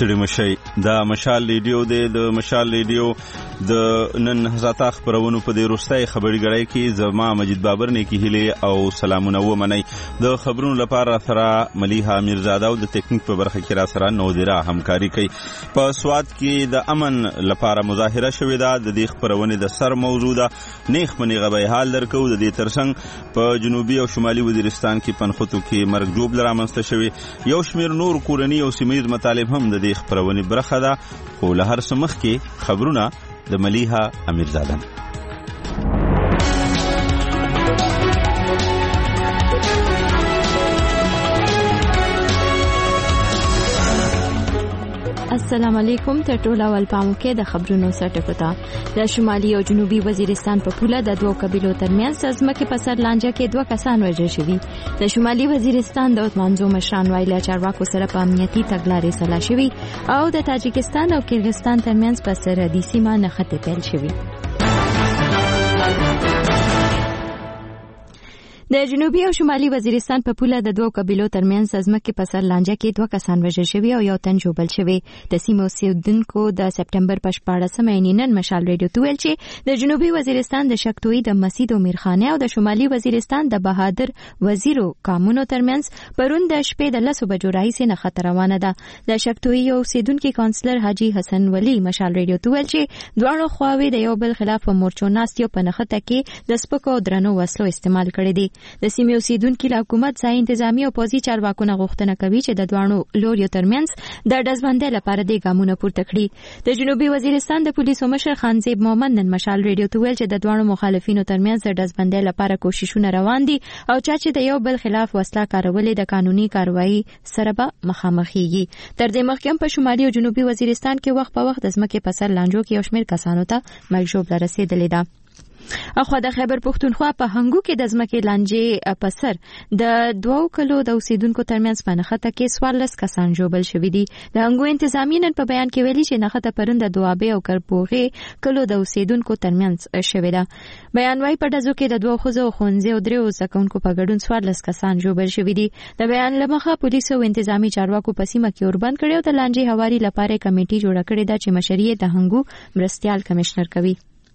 ستړي مشي. دا مشال ریډیو دی. د مشال ریډیو د نن هزاته خبرونو په دې وروستۍ خبري غړای کې زما مجید بابر نیکی هیله او سلامونه ومني. د خبرونو لپاره سره ملیحه میرزاده او د ټیکنیک په برخه کې را سره نودره همکاري کوي. په سواد کې د امن لپاره مظاهره شوې ده. د دې خبرونه د سر موضوع ده. نیخ منی غبي حال درکو. د دې ترڅنګ په جنوبي او شمالي وزیرستان کې پنخوتو کې مرګ جوړ لرامسته شوی. یو شمیر نور کورنی او سیمایي مطالب هم د دې خبرونه برخه ده. خو له هر څه مخکې خبرونه د ملیحه امیرزاده. السلام علیکم. تر ټولو اول پام کې د خبرونو سرټکوتا. د شمالي او جنوبي وزیرستان په پوله د دوه قبیلو ترمنځ ځمکې په سر لانجه کې دوه کسان وژل شوي. د شمالي وزیرستان د منځو مشران وایي له چارواکو سره په امنیتي تګلارې سلا شوي او د تاجکستان او کرغستان ترمنځ په سرحدي سیمه نښتې پیل شوي. د جنوبي او شمالي وزیرستان په پوله د دوه قبیلو ترمنځ ځمکې په سر لانجه کې دوه کسان وژل شوي او یو تن ژوبل شوی. د سیمو اوسیدونکو د سپټمبر په 14مه نن مشال ریډیو ته ویل چې د جنوبي وزیرستان د شکتوی د مسید او میرخانه او د شمالي وزیرستان د بهادر وزیرو کامونو ترمنځ پرون د شپې د 10 بجو راهیسې نښته روانه ده. د شکتوی اوسیدونکو کونسلر حاجی حسن ولی مشال ریډیو ته ویل چې دواړو خواوې د یو بل خلاف په مورچو ناستیو په نښته کې د سپکو او درنو وسلو استعمال کړي دي. د سیمې اوسیدونکو له حکومت ځای انتظامی او پوځي چارواکو نه غوښتنه کوي چې د دوانو لوریو ترمنځ د ډزبندۍ لپاره د ګامونو پورته کړي. د جنوبي وزیرستان د پولیسو مشر خانزیب مومن نن مشال ریډیو ته ویل چې د دوانو مخالفینو ترمنځ د ډزبندۍ لپاره کوششونه روان دي او چې د یو بل خلاف وسله کارولې د قانوني کاروایی سره به مخامخېږي. تر دې مخکې په شمالي او جنوبي وزیرستان کې وخت په وخت د ځمکې په سر لانجو کې یو شمېر کسانو ته مرګ ژوبله رسېدلې ده. اخوا د خیبر پښتونخوا په هنګو کې د ځمکې لانجې په سر د 2 کلو د اوسیدونکو ترمنځ په نښته کې 14 کسان ژوبل شوي دي. د هنګو انتظامی نن په بیان کې ویلي چې نښته پرون د دوابې او کرپوغې کلو د اوسیدونکو ترمنځ شوې ده. بیان وايي په ډزو کې د 2 ښځو او ښوونځي او 3 زده کوونکو په ګډون 14 کسان ژوبل شوي دي. د بیان له مخه پولیسو او انتظامی چارواکو په سیمه کې اوربند کړي او د لانجې هواري لپاره کمیټي جوړه کړې ده چې مشري د هنګو مرستيال کمشنر کوي.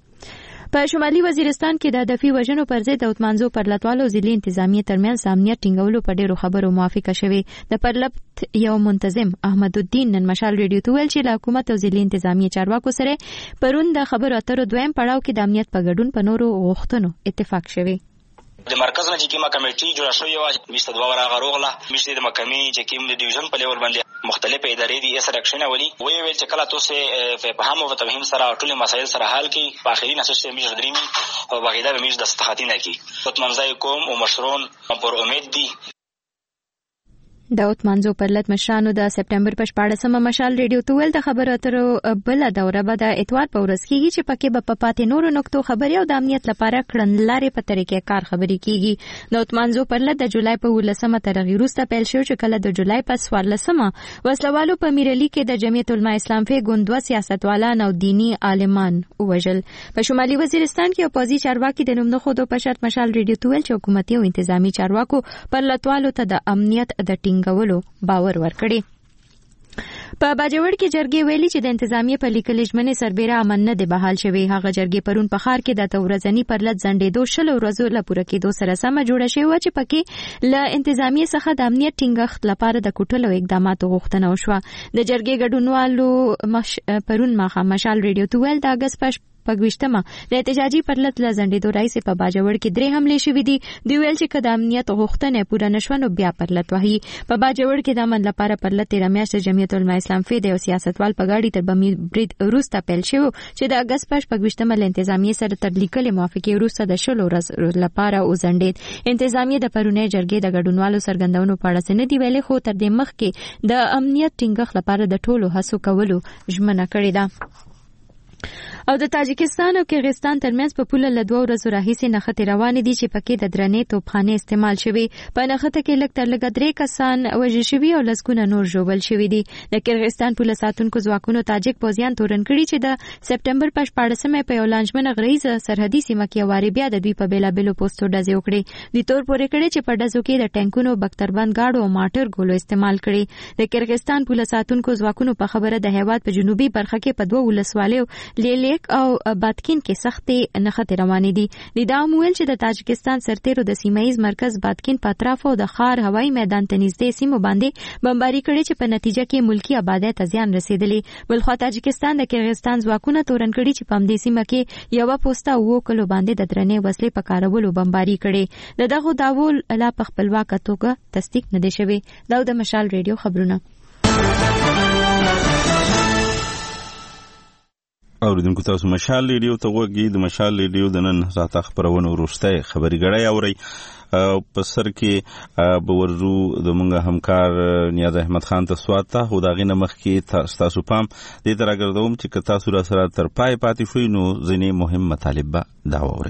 په شمالي وزیرستان کې د هدفي وژنو پر ضد د اتمانزو پرلتوالو ضلعي انتظامیه ترمنځ امنیت ټینګولو په ډیرو خبرو موافقه شوې. د پرلت یو منتظم احمد الدین نن مشال ریډیو ته ویل چې له حکومت او ضلعي انتظامیه چارواکو سره پرون د خبرو اترو دویم پړاو کې د امنیت په ګډون په نورو غوښتنو اتفاق شوی. د مرکز نه چې کومه کمیټي جوړه شوې وه میشته دوه ورغه روغله میشته د محکمې چې کوم د ډیویژن په لیول باندې مختلفې ادارې دي یې سره اکشن ولي وی ویل چې کله تاسو په فهم او تفهیم سره ټول مسایل سره حل کړي په اخري نسل کې میش درېمي او بغیدا به میش د استخاتینه کی اتمنځای کوم او مشرون پر امید دي. د اتمانزو پرلت مشرانو د سپټمبر په 14مه مشال ریډیو ته ویل د خبرو اترو بل دوره به د اتوار په ورځ کېږي چې پکې به په پاتې نورو نقطو خبري او د امنیت لپاره کړنلارې په طریقې کار خبري کېږي. د اتمانزو پرلت د جولای په 18مه تر هغې وروسته پیل شو چې کله د جولای په 14مه وسلوالو په میرلي کې د جمعیت علماء اسلام په ګوند 2 سیاستوالان او دینی عالمان وژل. په شمالي وزیرستان کې پوځي چارواکي د نوم نه خودو په شرط مشال ریډیو ته ویل چې حکومتي او انتظامی چارواکو پرلتوالو ته د امنیت د ټینګولو باور ورکړي. په باجوړ کې جرګې ویلي چې د انتظامیه په لیکلې ژمنې سربېره امن نه دی بحال شوی. هغه جرګې پرون په ښار کې د تورزنی پرلت ځنډېدو 20 ورځو له پوره کېدو سره سمه جوړه شوې وه چې پکې له انتظامیه څخه د امنیت ټینګښت لپاره د کوټلو اقداماتو غوښتنه وشوه. د جرګې ګډونوالو پرون ماښام مشال ریډیو ته ویل د اګست په 25مه د احتجاجي پرلت له ځنډېدو راهیسې په باجوړ کې 3 حملې شوې دي. دوی ویل چې که د امنیت غوښتنې پوره نه شوه نو بیا پرلت وهي. په باجوړ کې د امن لپاره پرلت تېره میاشت جمعیت علماء اسلام د یو سیاستوال په ګاډي تر بمي برید وروسته پیل شوی چې د اګست په 25مه له انتظامیې سره تر لیکلې موافقې وروسته د 20 ورځو لپاره وځنډېد. انتظامیې د پرونۍ جرګې د ګډونوالو څرګندونو په اړه څه نه دي ویلي خو تر دې مخکې د امنیت ټینګښت لپاره د ټولو هڅو کولو ژمنه کړې ده. او د تاجکستان او کرغستان ترمنځ په پوله له 2 ورځو راهیسې نښتې روانې دي چې پکې د درنې توپخانې استعمال شوي. په نښته کې لږ تر لږه 3 کسان وژل شوي او لسګونه نور ژوبل شوي دي. د کرغستان پوله ساتونکو ځواکونو تاجک پوځیان تورن کړي چې د سپټمبر په 14مه په یو لانجمنه غریزه سرحدي سیمه کې واري بیا د دوی په بیلابلو پوسټو ډزې وکړي. د تور پورې کړي چې په ډزو کې د ټانکونو بختربند گاډو او ماټر ګولو استعمال کړي. د کرغستان پوله ساتونکو ځواکونو په خبره د هیواد په جنوبي برخه کې په 2 ولسوالیو لیلیک او باتکین کې سختې نښتې روانې دي. د دا ویل چې د تاجکستان سرتیرو د سیمایي مرکز باتکین په اطرافو د خار هوایي میدان ته نږدې سیمو باندې بمباري کړي چې په نتیجه کې ملکی آبادی ته زیان رسیدلی. بلخوا تاجکستان د کرغستان ځواکونو تورن کړي چې په همدې سیمه کې یو پوسټه وو کلو باندې د درنې وسلې په کارولو بمباري کړي. دغه داوو لا په خپلواکه توګه تصدیق نه دي شوی. دا د مشال ریډیو خبرونه. اوریدونکو تاسو مشال ریډیو ته وګورئ. د مشال ریډیو د نن ساعت خبرونه وروسته خبري غړی اوري. په سر کې بورزو د مونږه همکار نیاز احمد خان ته سوات ته خو دا غینه مخ کې تاسو پام دې تر راګردوم چې تاسو را سره تر پای پاتې شوي نو ځینې مهم مطالب به دا اورئ.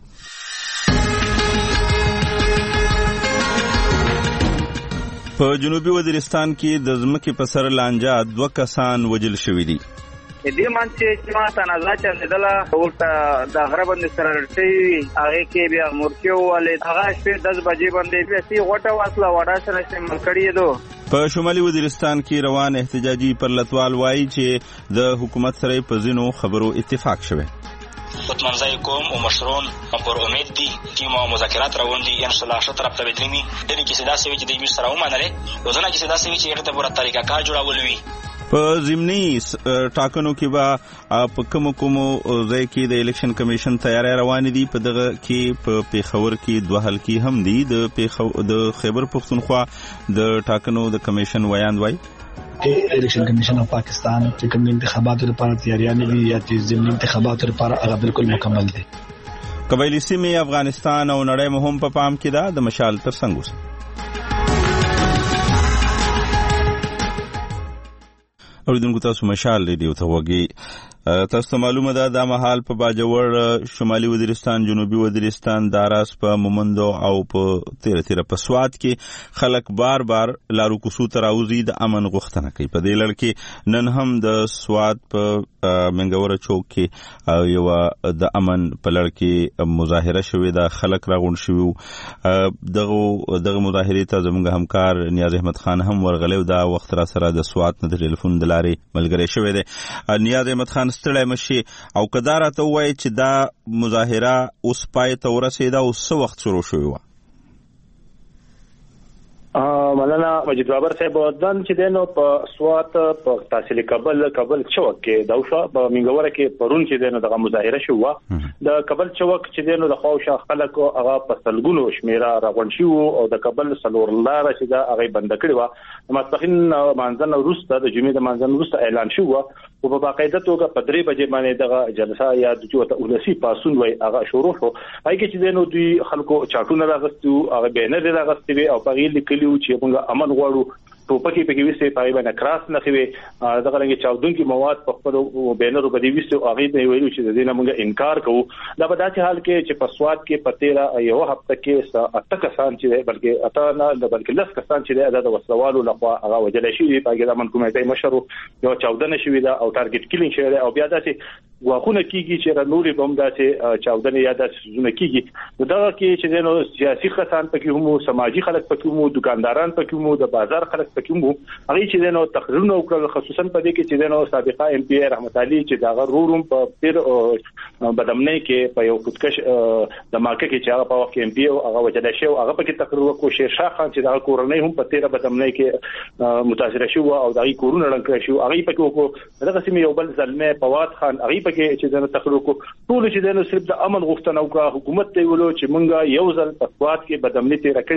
په جنوبي وزیرستان کې د ځمکې په سر لانجه 2 کسان وژل شوي دي. دې مانچې چې ما تنازع چلېدله ورته د غره باندې سره رټي هغه کې بیا مورچو ولې هغه شپې 10 بجې باندې بیا سی غوټه واصله وډا سره استعمال کړی دو. په شمالي وزیرستان کې روان احتجاجي پرلتوال وایي چې د حکومت سره په ځینو خبرو اتفاق شوی. خودمنځي کوم او مشرون پر امید دي چې ما مذاکرات روان دي ان شاء الله شتره په بدلمي د دې کې صدا سوي چې د مصر او منلې روزنه کې صدا سوي چې هغه ته پوره طریقه کار جوړول وي. په ضمني ټاکنو کې به په کوم ځای کې د الیکشن کمیشن تیاری روان دي. په دغه کې په پیښور کې 2 حلقې هم دي. د خیبر پښتونخوا د ټاکنو د کمیشن ویاند وای الیکشن کمیشن اف پاکستان چې کوم انتخاباتو لپاره تیاریانې دي یا چې ضمني انتخاباتو لپاره هغه بالکل مکمل دي. قبایلی سیمې افغانستان او نړۍ مهم په پام کې ده. د مشال تر څنګ اوسه. اوریدونکو تاسو مشال ریډیو ته وګورئ. تاسو ته معلومه ده د مهال په باجوړ شمالي وزیرستان جنوبي وزیرستان داراس په مومندو او په تیره په سوات کې خلک بار لارو کوڅو ته راوځي د امن غوښتنه کوي. په دې لړ کې نن هم د سوات په منګوره چوک کې یو د امن په لړ کې مظاهره شوې ده. خلک راغونډ شوي. دغه مظاهرې ته زموږ همکار نیاز احمد خان هم ورغلی. دا وخت را سره د سوات نه د ټلیفون د لارې ملګری شوی دی. نیاز احمد خان ستړی مشي او کدار ته وایي چې دا مظاهره اوس پای ته ورسېده او څه وخت شروع شوی و؟ مولانا مجید بابر صاحب ودان چې دنو په سوات په تحصیل کابل چوک کې داوشا په منګوره کې پرون چې دنو دغه مظاهره شو. د کابل چوک چې دنو د خوښه خلک هغه په سلګونو شمیره راغون شو او د کابل سلور لار چې دا هغه بند کړی و. ماسپخین مانځنه وروسته د جمعې د مانځنه وروسته اعلان شو او په باقاعده توګه په 3 بجې باندې دغه جلسه یا د جوته ولسی پاسون وای هغه شروع شو. هغه چې دنو دوی خلکو چاټونه راغستو هغه بینر راغستي او په غیل کلیو چې موږ امن غواړو. ټوپکی په کې وسته پای باندې کراس نه خوي دغه رنګ چاودونکو مواد په خپل بینرو باندې وسته هغه دی ویلو چې د دې نه موږ انکار کوو. دا په داسې حال کې چې په سواد کې په 13 یو هفته کې 8 کسان چې بلکې اته نه بلکې 10 کسان چې د وسلوالو لخوا هغه وجل شي په هغه من کومه مشر یو چاودنه شوی دا او ټارګټ کیلینګ شوی او بیا داسې واخونه کیږي چې رنوري بم داسې چاودنه یا داسې زونه کیږي. دا کې چې نو سیاسي خسان پکې هم سماجی خلک پکې هم دکانداران پکې هم د بازار خلک پکې هم هغه چې نو تقریرونه وکړل خصوصا په دې کې چې نو سابقه ام پی رحمت علي چې دا غروم په پیر بدمنۍ کې په یو خودکش د ماکه کې چې هغه په وخت ام پی او هغه وجل شو هغه پکې تقریر وکړ. شیر شاه خان چې دا کورنۍ هم په 13 بدمنۍ کې متاثر شو او دا کورونه لنکړ شو هغه پکې وکړ. دغه سیمه یو بل زلمه فواد خان هغه پکې چې دا تقریر وکړ. ټول چې دا صرف د امن غوښتنه وکړه. حکومت ته ویلو چې مونږه یو ځل په سواد کې بدمنۍ تیر کړی دا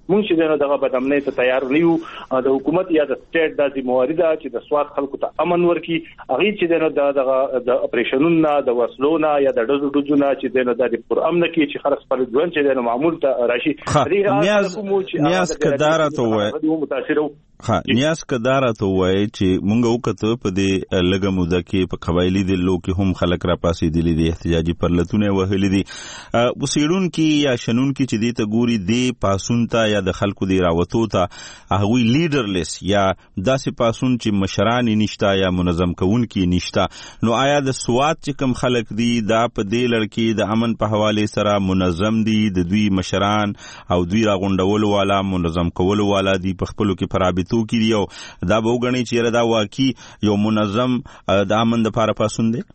مونږ چې دغه بدامنۍ ته تیار نه یو. د حکومت یا د سټیټ د ذمہواری ده چې د سواد خلکو ته امن ورکړي. هغه چې د اپریشنونو د وسلونو یا د ډزو چې د پر امن کې چې خلک خپل ژوند چې د معمول ته راشي. نیاز کدارا ته وای متاثر نیاز کدارا ته وای چې مونږ وکړو په دې لګه موده کې په قبایلی دلو کې هم خلک را پاسې دي د احتجاجي پرلتونه وهلي دي. وسیړون کې یا شنون کې چې دې ته ګوري دې پاسون ته یا د خلکو دی راوتو ته هغه لیډرلیس یا داسې پاسون چې مشران نشتا یا منظم کوونکي نشتا. نو آیا د سواد چې کم خلک دي دا په دې لړ د امن په حواله سره منظم دي؟ د دوی مشران او دوی راغونډولو والا منظم کولو والا دي په خپلو کې پرابطو کې دی او دا به وګڼي چې دا واقعي یو منظم د امن لپاره پاسون دی؟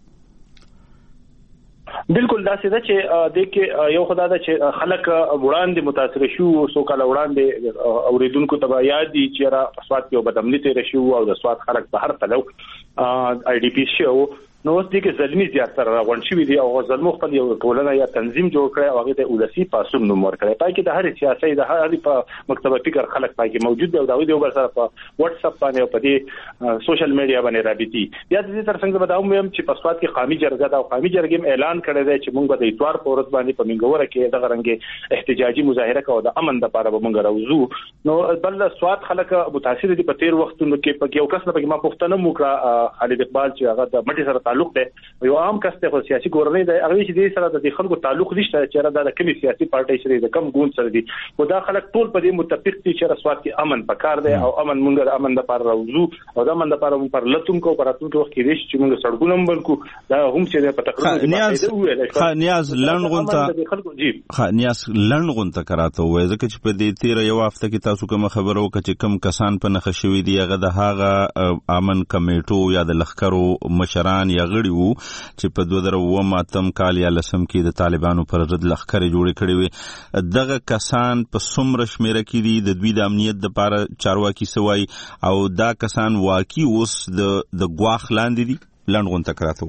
بالکل دا څه ده چې د کې یو خدای دا چې خلک وړاندې متاثر شو سو کال وړاندې اوریدونکو ته یاد دي چې را سواد کې بدامنۍ تیر شو او د سواد خلک په هر تلو آی ډی پی شو. نو اوس دې کې ظلمي زیاتره راغون شوی دی او ظلم خپل یو ټولنه یا تنظیم جوړ کړی او هغه د ولسی پاسون نوم ورکړی. پای کې د هر سیاسي د هر په مکتبه فکر خلک پای کې موجود دی او دا ویډیو بل سره په واتس اپ باندې او په دې سوشل میډیا باندې رابطي. یا د دې تر څنګ به دا هم چې په سواد کې قومي جرګه دا او قومي جرګې اعلان کړی دی چې موږ به د اتوار په ورځ باندې په منګوره کې دغه رنګ احتجاجي مظاهره کوو د امن لپاره به موږ راوځو. نو بل سواد خلک متاثر دي په تیر وختونو کې په یو کس نه ما پوښتنه وکړه خالد اقبال چې هغه د مټي سره تعلق دی عام کس ته سیاسي کورنۍ د هغه چې دې سره د خلکو تعلق نشته چې دا د کومي سیاسي پارټي سره د کم ګوند سره دي. خو دا خلک ټول په دې متفق دي چې سواد کې امن پکار دی او امن مونږ د امن لپاره راوځو او د امن لپاره مونږ پر لټون کو پراتونکو وخت کې چې مونږ سړکونه بنکو دا هم چې په تقریبا نیاز لنډغونته خلکو جی نیاز لنډغونته کراته وای ځکه چې په دې تیر یو هفته کې تاسو کوم خبرو چې کم کسان په نخښه شوی دی هغه د هغه امن کمیټو یا د لخرو مشران یا غړي وو چې په 2009 کال یا لسم کې د طالبانو پر ضد لخرې جوړې کړې وي. دغه کسان په څومره شمیره کې دي؟ د دوی د امنیت لپاره چارواکي سوای او دا کسان واقعي اوس د ګواخ لاندې دي؟ لنډغونته کراته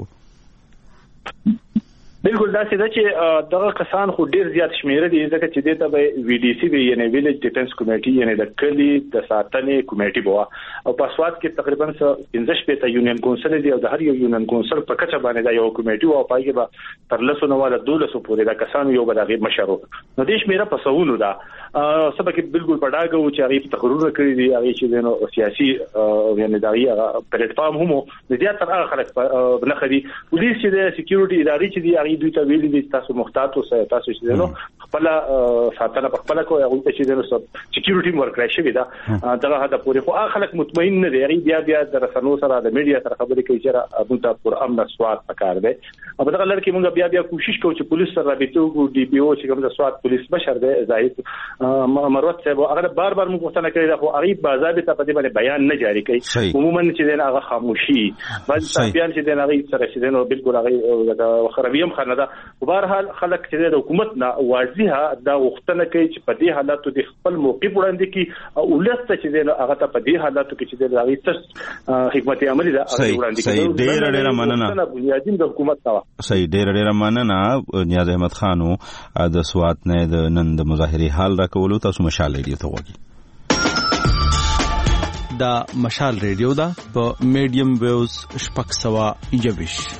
وو. بالکل دا څه ده چې دغه کسان خو ډیر زیات شمیره دي ځکه چې دته به وی ډی سی یعنی ویلیج ډیفنس کمیټي یعنی د کلی د ساتنې کمیټي بوا او په سواد کې تقریبا 15 یونین کونسل دي او د هر یو یونین کونسل په کچه باندې دا یو کمیټي او پایګه به تر لسو نه والا 200 پورې دا کسان یو به د مشرو. نو د شمیره په سوونو دا سبا کې بالکل پډاګو چې هغه تقرر کړی دي هغه چې نو سیاسي یعنی دا یو پلیټ فارم هم د زیات تر هغه خلک نه خدي پولیس چې د سکیورټي ادارې چې دي دوی ته ویلي دي تاسو محتاط اوسئ تاسو چې نو خپل ساتنه په خپل کوی هغه چې نو سکیورټي ورکړی شوی دا دغه هدا پورې خو هغه خلک مطمئن نه دي بیا د رسنو سره د میډیا سره خبرې کوي چې ابو ته پر امن سواد پکار دی او دغه لړ کې موږ بیا کوشش کوو چې پولیس سره رابطه وکړو. ډي پی او چې کوم د سواد پولیس بشر دی زاهد مروت صاحب هغه بار بار موږ غوښتنه کړې ده خو هغه باضابطه په دې باندې بیان نه جاری کوي. عموما چې هغه خاموشي بعض صحافیان چې هغه سره چې نو بالکل هغه خرابیم نه ده. په هر حال خلک چې د حکومت نه واضحه دا غوښتنه کوي چې په دې حالاتو د خپل موقف وړاندې کړي او ولسته چې هغه ته په دې حالاتو کې چې د هغه حکمت عملی دا وړاندې کوي. ډېر مننه بنیادین د حکومت ته صحیح ډېر مننه نیاز احمد خانو د سوات نه د نن د مظاهرې حال راکولو. تاسو مشال ریډیو ته وګورئ. دا مشال ریډیو دا په میډیم ویوز 621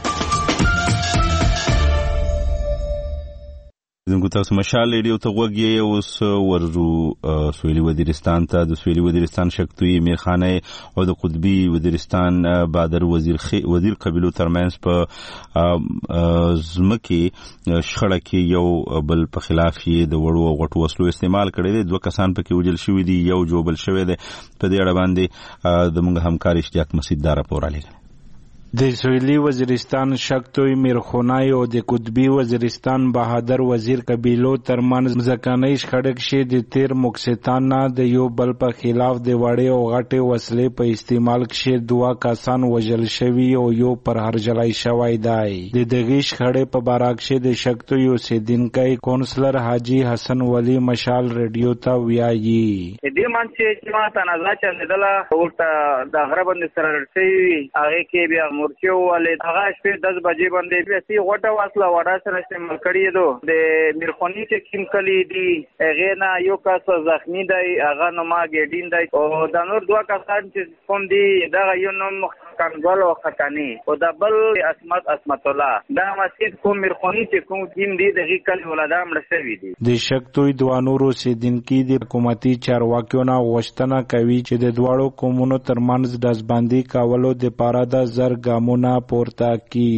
دغه تاسو مشال ریډیو ته وګورئ. اوس ورزو سویلي وزیرستان ته د سویلي وزیرستان شکتوی میرخانه او د قطبی وزیرستان بادر وزیر قبیلو ترمنځ په زمکه شخړه کې یو بل په خلاف یې د وړو او غټو وسلو استعمال کړی دی. 2 کسان پکې وژل شوي دي یو جوبل شوی دی. په دې اړه باندې د موږ همکار اشتیاق مسعود دا راپور رالیږي. د سویلي وزیرستان شکتوی میرخونای او د قطبی وزیرستان بهادر وزیر قبیلو ترمنځ ځکانې شخړه کې د تیر مکستان نه د یو بل په خلاف د وړې او غټې وسلې په استعمال کې 2 کسان وژل شوي او یو پر هرجلای شوی دی. د دغه شخړې په باره کې د شکتوی اوسیدونکو کونسلر حاجی حسن ولی مشال ریډیو ته ویایي دې مانچې چې ما تنازع چلیدله ورته د غربند سره رسېږي هغه کې بیا مورچو والے هغه شپې 10 بجې باندې بیا سی غټه واسله وړا سره استعمال کړی دو د میرخونی چې کوم کلی دی هغه نه یو کس زخمی دی هغه نو ما ګډین دی او د نور دوه کسان چې کوم دی دا یو نو کنګل او خطانی او د بل اسمت الله دا مسجد کوم میرخونی چې کوم ټیم دی د کلی ولدا مړسوي دي د شک توي دوانورو سیدونکو د حکومتي چارواکیو نه غوښتنه کوي چې د دواړو قومونو ترمنځ دزبندي کولو د پاره د زرګامونه پورته کی.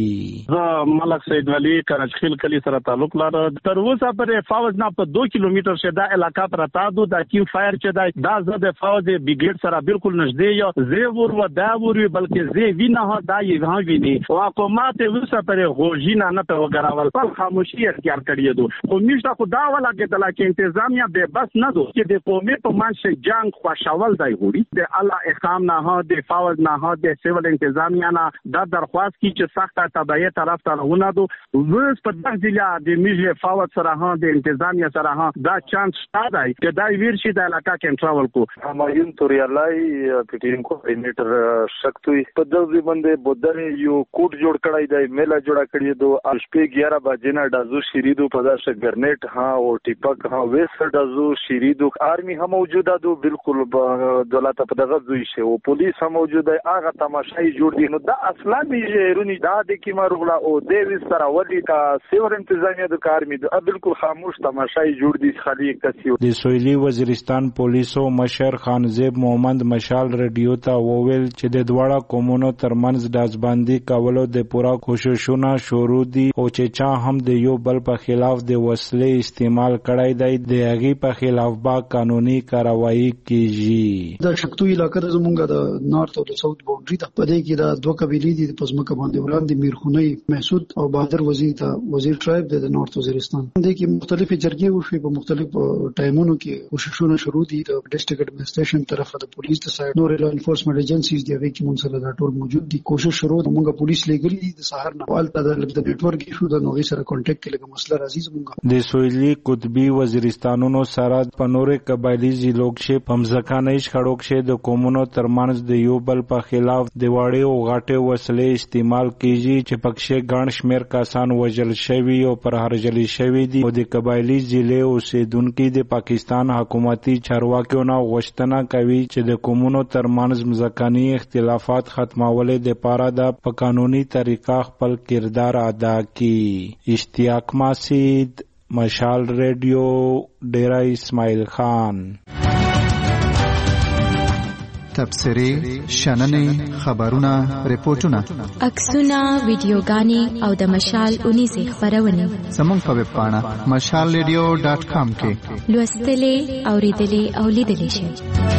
ملک سید ولی کراچخیل کلی سره تعلق لري. تر اوسه پرې فوج نه په 2 کیلومتر شه دا علاقہ پرتا دو د کیو فایر چې دا زده فوج بریګیډ سره بالکل نږدې یو زی ور و دا ور بلکې زی وینه دا یې ها ویني او حکومت اوسه پرې غوژینا نه په وګراول پر خاموشي اختیار کړی دو. خو میشته خو دا ولا کې د لکه انتظامیه به بس نه دو چې د قومي په منځ جنگ خوشاول دی غوړي د الله احکام نه ها د فوج نه ها د سیول انتظامیه نه دا درخواست کی چې سخت تبعیه طرف ته ونه دو وس په دغه ځله د میجه فوج سره ها د انتظامیه سره ها دا چانس شته چې دا ویرشي د علاقه کنټرول کو. همایون توریالای پټین کوارډینیټر شکتوي په دغه باندې بودن یو کوټ جوړ کړای دی میلا جوړ کړی دو شپې 11 بجې نه دازو شریدو په داسه ګرنیټ ها او ټیپک ها وسر دازو شریدو آرمی هم موجوده دو بالکل دولت په دغه ځای شي او پولیس هم موجوده هغه تماشای جوړ دي نو دا اصلا به رونی دا د کی مارغلا او د وسره ودی کا سیور انتظامیه د کارمی د بالکل خاموش تماشای جوړ دي خالي کسي. د سویلي وزیرستان پولیسو مشر خانزیب محمد مشال رادیو ته وویل چې د دواړه قومونو ترمنځ دازبندي کولو د پورا کوششونه شروع دي او چې چا هم د یو بل په خلاف د وسلې استعمال کړای دی د هغه په خلاف با قانوني کاروایی کیږي. د شکتو علاقې زمونږ د نارت او د ساوث باونډري ته پدې کې د دوه قبيلې دي په ځمکه باندې وړاندې میرخونی محسود او بهادر وزیر ټرایب د نارت وزیرستان د کې مختلفې جرګې وشوي په مختلفو ټایمونو کې کوششونه شروع دي د ډیسټریکټ اډمنسټریشن طرفه د پولیس ته سایډ نور لا انفورسمنت ایجنسیز دی هغه کې مونږ سره دا ټول موجود دي. کوشش شروع مونږه پولیس لګري دي د سهار نه والته د نیټورک ایشو د نوغي سره کانټیکټ لګه مسله عزیز مونږه د سویلي قطبي وزیرستانونو سره په نورې قبایلی ضلعو کې په ځمکاني شخړو کې د قومونو ترمنځ د یو بل په خلاف د وړې او غاټې وسلې استعمال کیږي چې پکې ګڼ شمېر کسان وژل شوي او پر هرجلي شوي دي او د قبایلی ضلع اوسیدونکو د پاکستان حکومتي چارواکیو نه غوښتنه کوي چې د قومونو ترمنځ ځمکاني اختلافات ختمول د پاره د په قانوني طریقه خپل کردار ادا کړي. اشتیاق ماسید مشال ریډیو ډیرا اسماعیل خان. تبصرې شننې خبرونه ریپورتونه عکسونه ویډیوګانې او د مشال 19 خبرونه زموږ په ویب پاڼه mashalradio.com کې لوستلې اوریدلې او لیدلې شئ.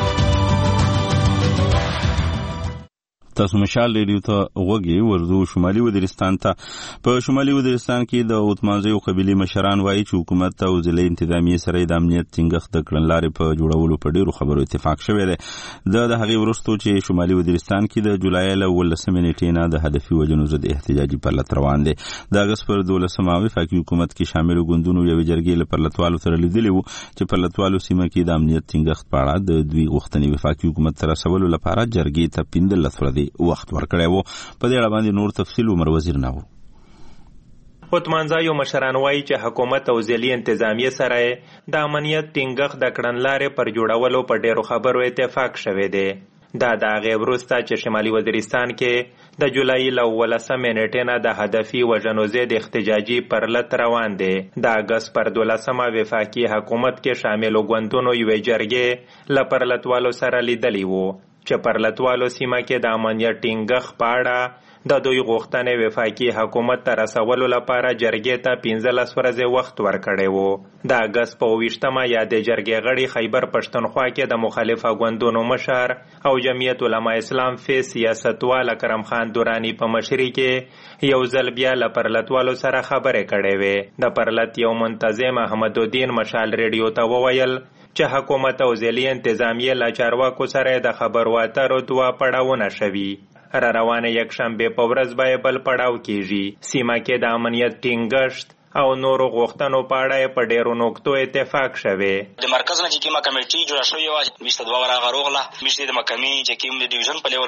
تاسو مشال ریډیو ته وګورئ. ورزو شمالي وزیرستان ته په شمالي وزیرستان کې د اوتمانزي او قبيلي مشران وایي چې حکومت او ضلعي انتظامیه سره د امنیت ټینګښت د کړنلارې په جوړولو په ډیرو خبرو اتفاق شوی دی. د هغې وروسته چې شمالي وزیرستان کې د جولای له 18 نیټې نه د هدفي وژنو ضد احتجاجي پرلط روان دی. د اګست پر 12 وفاقي حکومت کې شامل ګوندونو یو جرګې له پرلطوالو سره لیدلې وو چې پرلطوالو سیمه کې د امنیت ټینګښت په اړه د دوی غوښتنې وفاقي حکومت سره سوالو لپاره جرګې ته 15 ورځې وخت ورکړی وو. په دې اړه باندې نور تفصیل عمر وزیر نه وو. اوتمانزایو مشران وایي چې حکومت او ضلعي انتظامیه سره د امنیت ټینګښت د کړنلارې پر جوړولو په ډیرو خبرو اتفاق شوی دی. دا د هغې وروسته چې شمالي وزیرستان کې د جولای له 18 نیټې نه د هدفي وژنو ضد احتجاجي پرلط روان دی. د اګست پر 12 وفاقي حکومت کې شاملو ګوندونو یوې جرګې له پرلطوالو سره لیدلې وو چې پرلطوالو سیمه کې د امنیت ټینګښت په اړه د دوی غوښتنې وفاقي حکومت ته رسولو لپاره جرګې ته 15 ورځې وخت ورکړی وو. د اګست په 28 یا د جرګې غړي خیبر پښتونخوا کې د مخالفه ګوندونو مشر او جمعیت علما اسلام فی سیاستوال اکرم خان دورانی په مشرۍ کې یو ځل بیا له پرلطوالو سره خبرې کړې وې. د پرلط یو منتظم احمد الدین مشال ریډیو ته وویل چې حکومت او ضلعي انتظامیه له چارواکو سره د خبرو اترو 2 پړاوونه شوي. را روانه یکشنبه په ورځ به بل پړاو کیږي. سیمه کې د امنیت ټینګښت او نورو غوښتنو په اړه په ډیرو نقطو اتفاق شوی. د مرکز نه چې کومه کمیټي جوړه شوې وه میشته دوه ورغه روغله میشته د محکمې چې کوم د ډیویژن په لیول باندې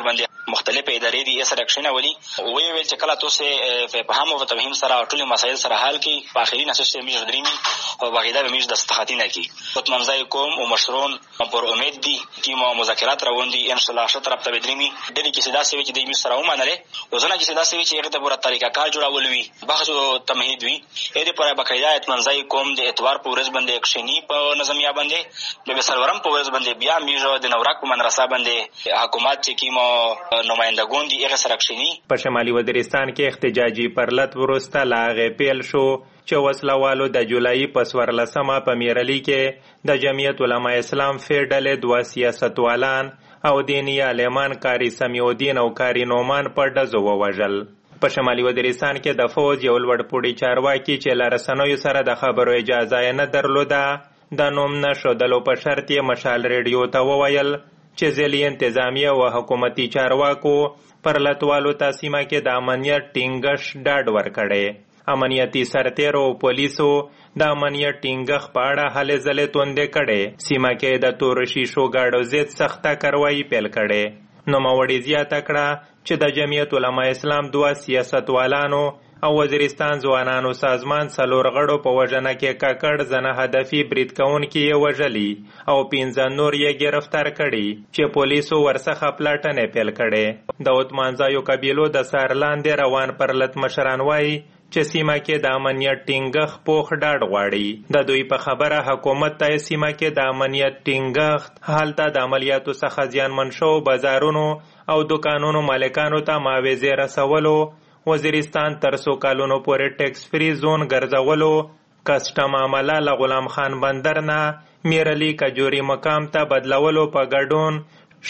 مختلف ادارې دي سره اکشن ولي وی ویل چې کله تاسو په فهم او تفهیم سره ټول مسایل سره حل کی په اخري نسسته میج دريمي او بغیدا به میج دستخطینه کی خود منځای کوم او مشرون پر امید دي چې مو مذاکرات روان دي ان شاء الله شتر په دريمي د دې کې سدا سوي چې د میج سره ومنله وزنه چې سدا سوي چې هغه ته پوره طریقه کار جوړول وي بحث او تمهید وي دې پر بقاعده منځای کوم د اتوار په ورځ باندې اکشنی په نظمیه باندې د سرورم په ورځ باندې بیا میج د نوراک په مدرسه باندې حکومت چې کیمو نمائندگان دي هغه سره اکشنی په شمالي وزیرستان کې احتجاجي پرلط ورسته لاغه پیل شو چې وسلوالو د جولای په 14مه په میرلی کې د جمعیت علماء اسلام فیډل دوه سیاستوالان او دینی عالمان کاری سمیع الدین او کاری نومان په ډزو ووژل. په شمالي وزیرستان کې د فوج یو لوړپوړي چارواکي چې له رسنیو سره د خبرو اجازه نه درلوده د نوم نښودلو په شرط یې مشال ریډیو ته وویل چې ځلي انتظامیه او حکومتي چارواکو پر لټوالو ته سیمه کې د امنیت ټینګښت ډاډ ورکړی. امنیتي سرتیرو او پولیسو د امنیت ټینګښت په اړه هلې ځلې توندې کړې. سیمه کې د تورو شیشو ګاډو ضد سخته کاروایي پیل کړې. نوموړي زیاته کړه چې د جمعیت علماء اسلام دوه سیاستوالانو او وزیرستان ځوانانو سازمان 4 غړو په وژنه کې کاکړ زنه هدفي برید کوونکي یې وژلي او 15 نور یې گرفتار کړي چې پولیسو ورڅخه پلاټنې پیل کړې. د اوتمانځایو قبیلو د سار لاندې روان پرلط مشران وایي چې سیمه کې د امنیت ټینګښت پوخ ډاډ غواړي. د دوی په خبره حکومت ته سیمه کې د امنیت ټینګښت هلته د عملیاتو څخه زیانمن شوو بازارونو او دکانونو مالکانو ته معاوضې رسولو، وزیرستان تر 100 کالونو پورې ټیکس فری زون ګرځولو، کسټم عمله له غلام خان بندر نه میرلی کجوري مقام ته بدلولو په ګډون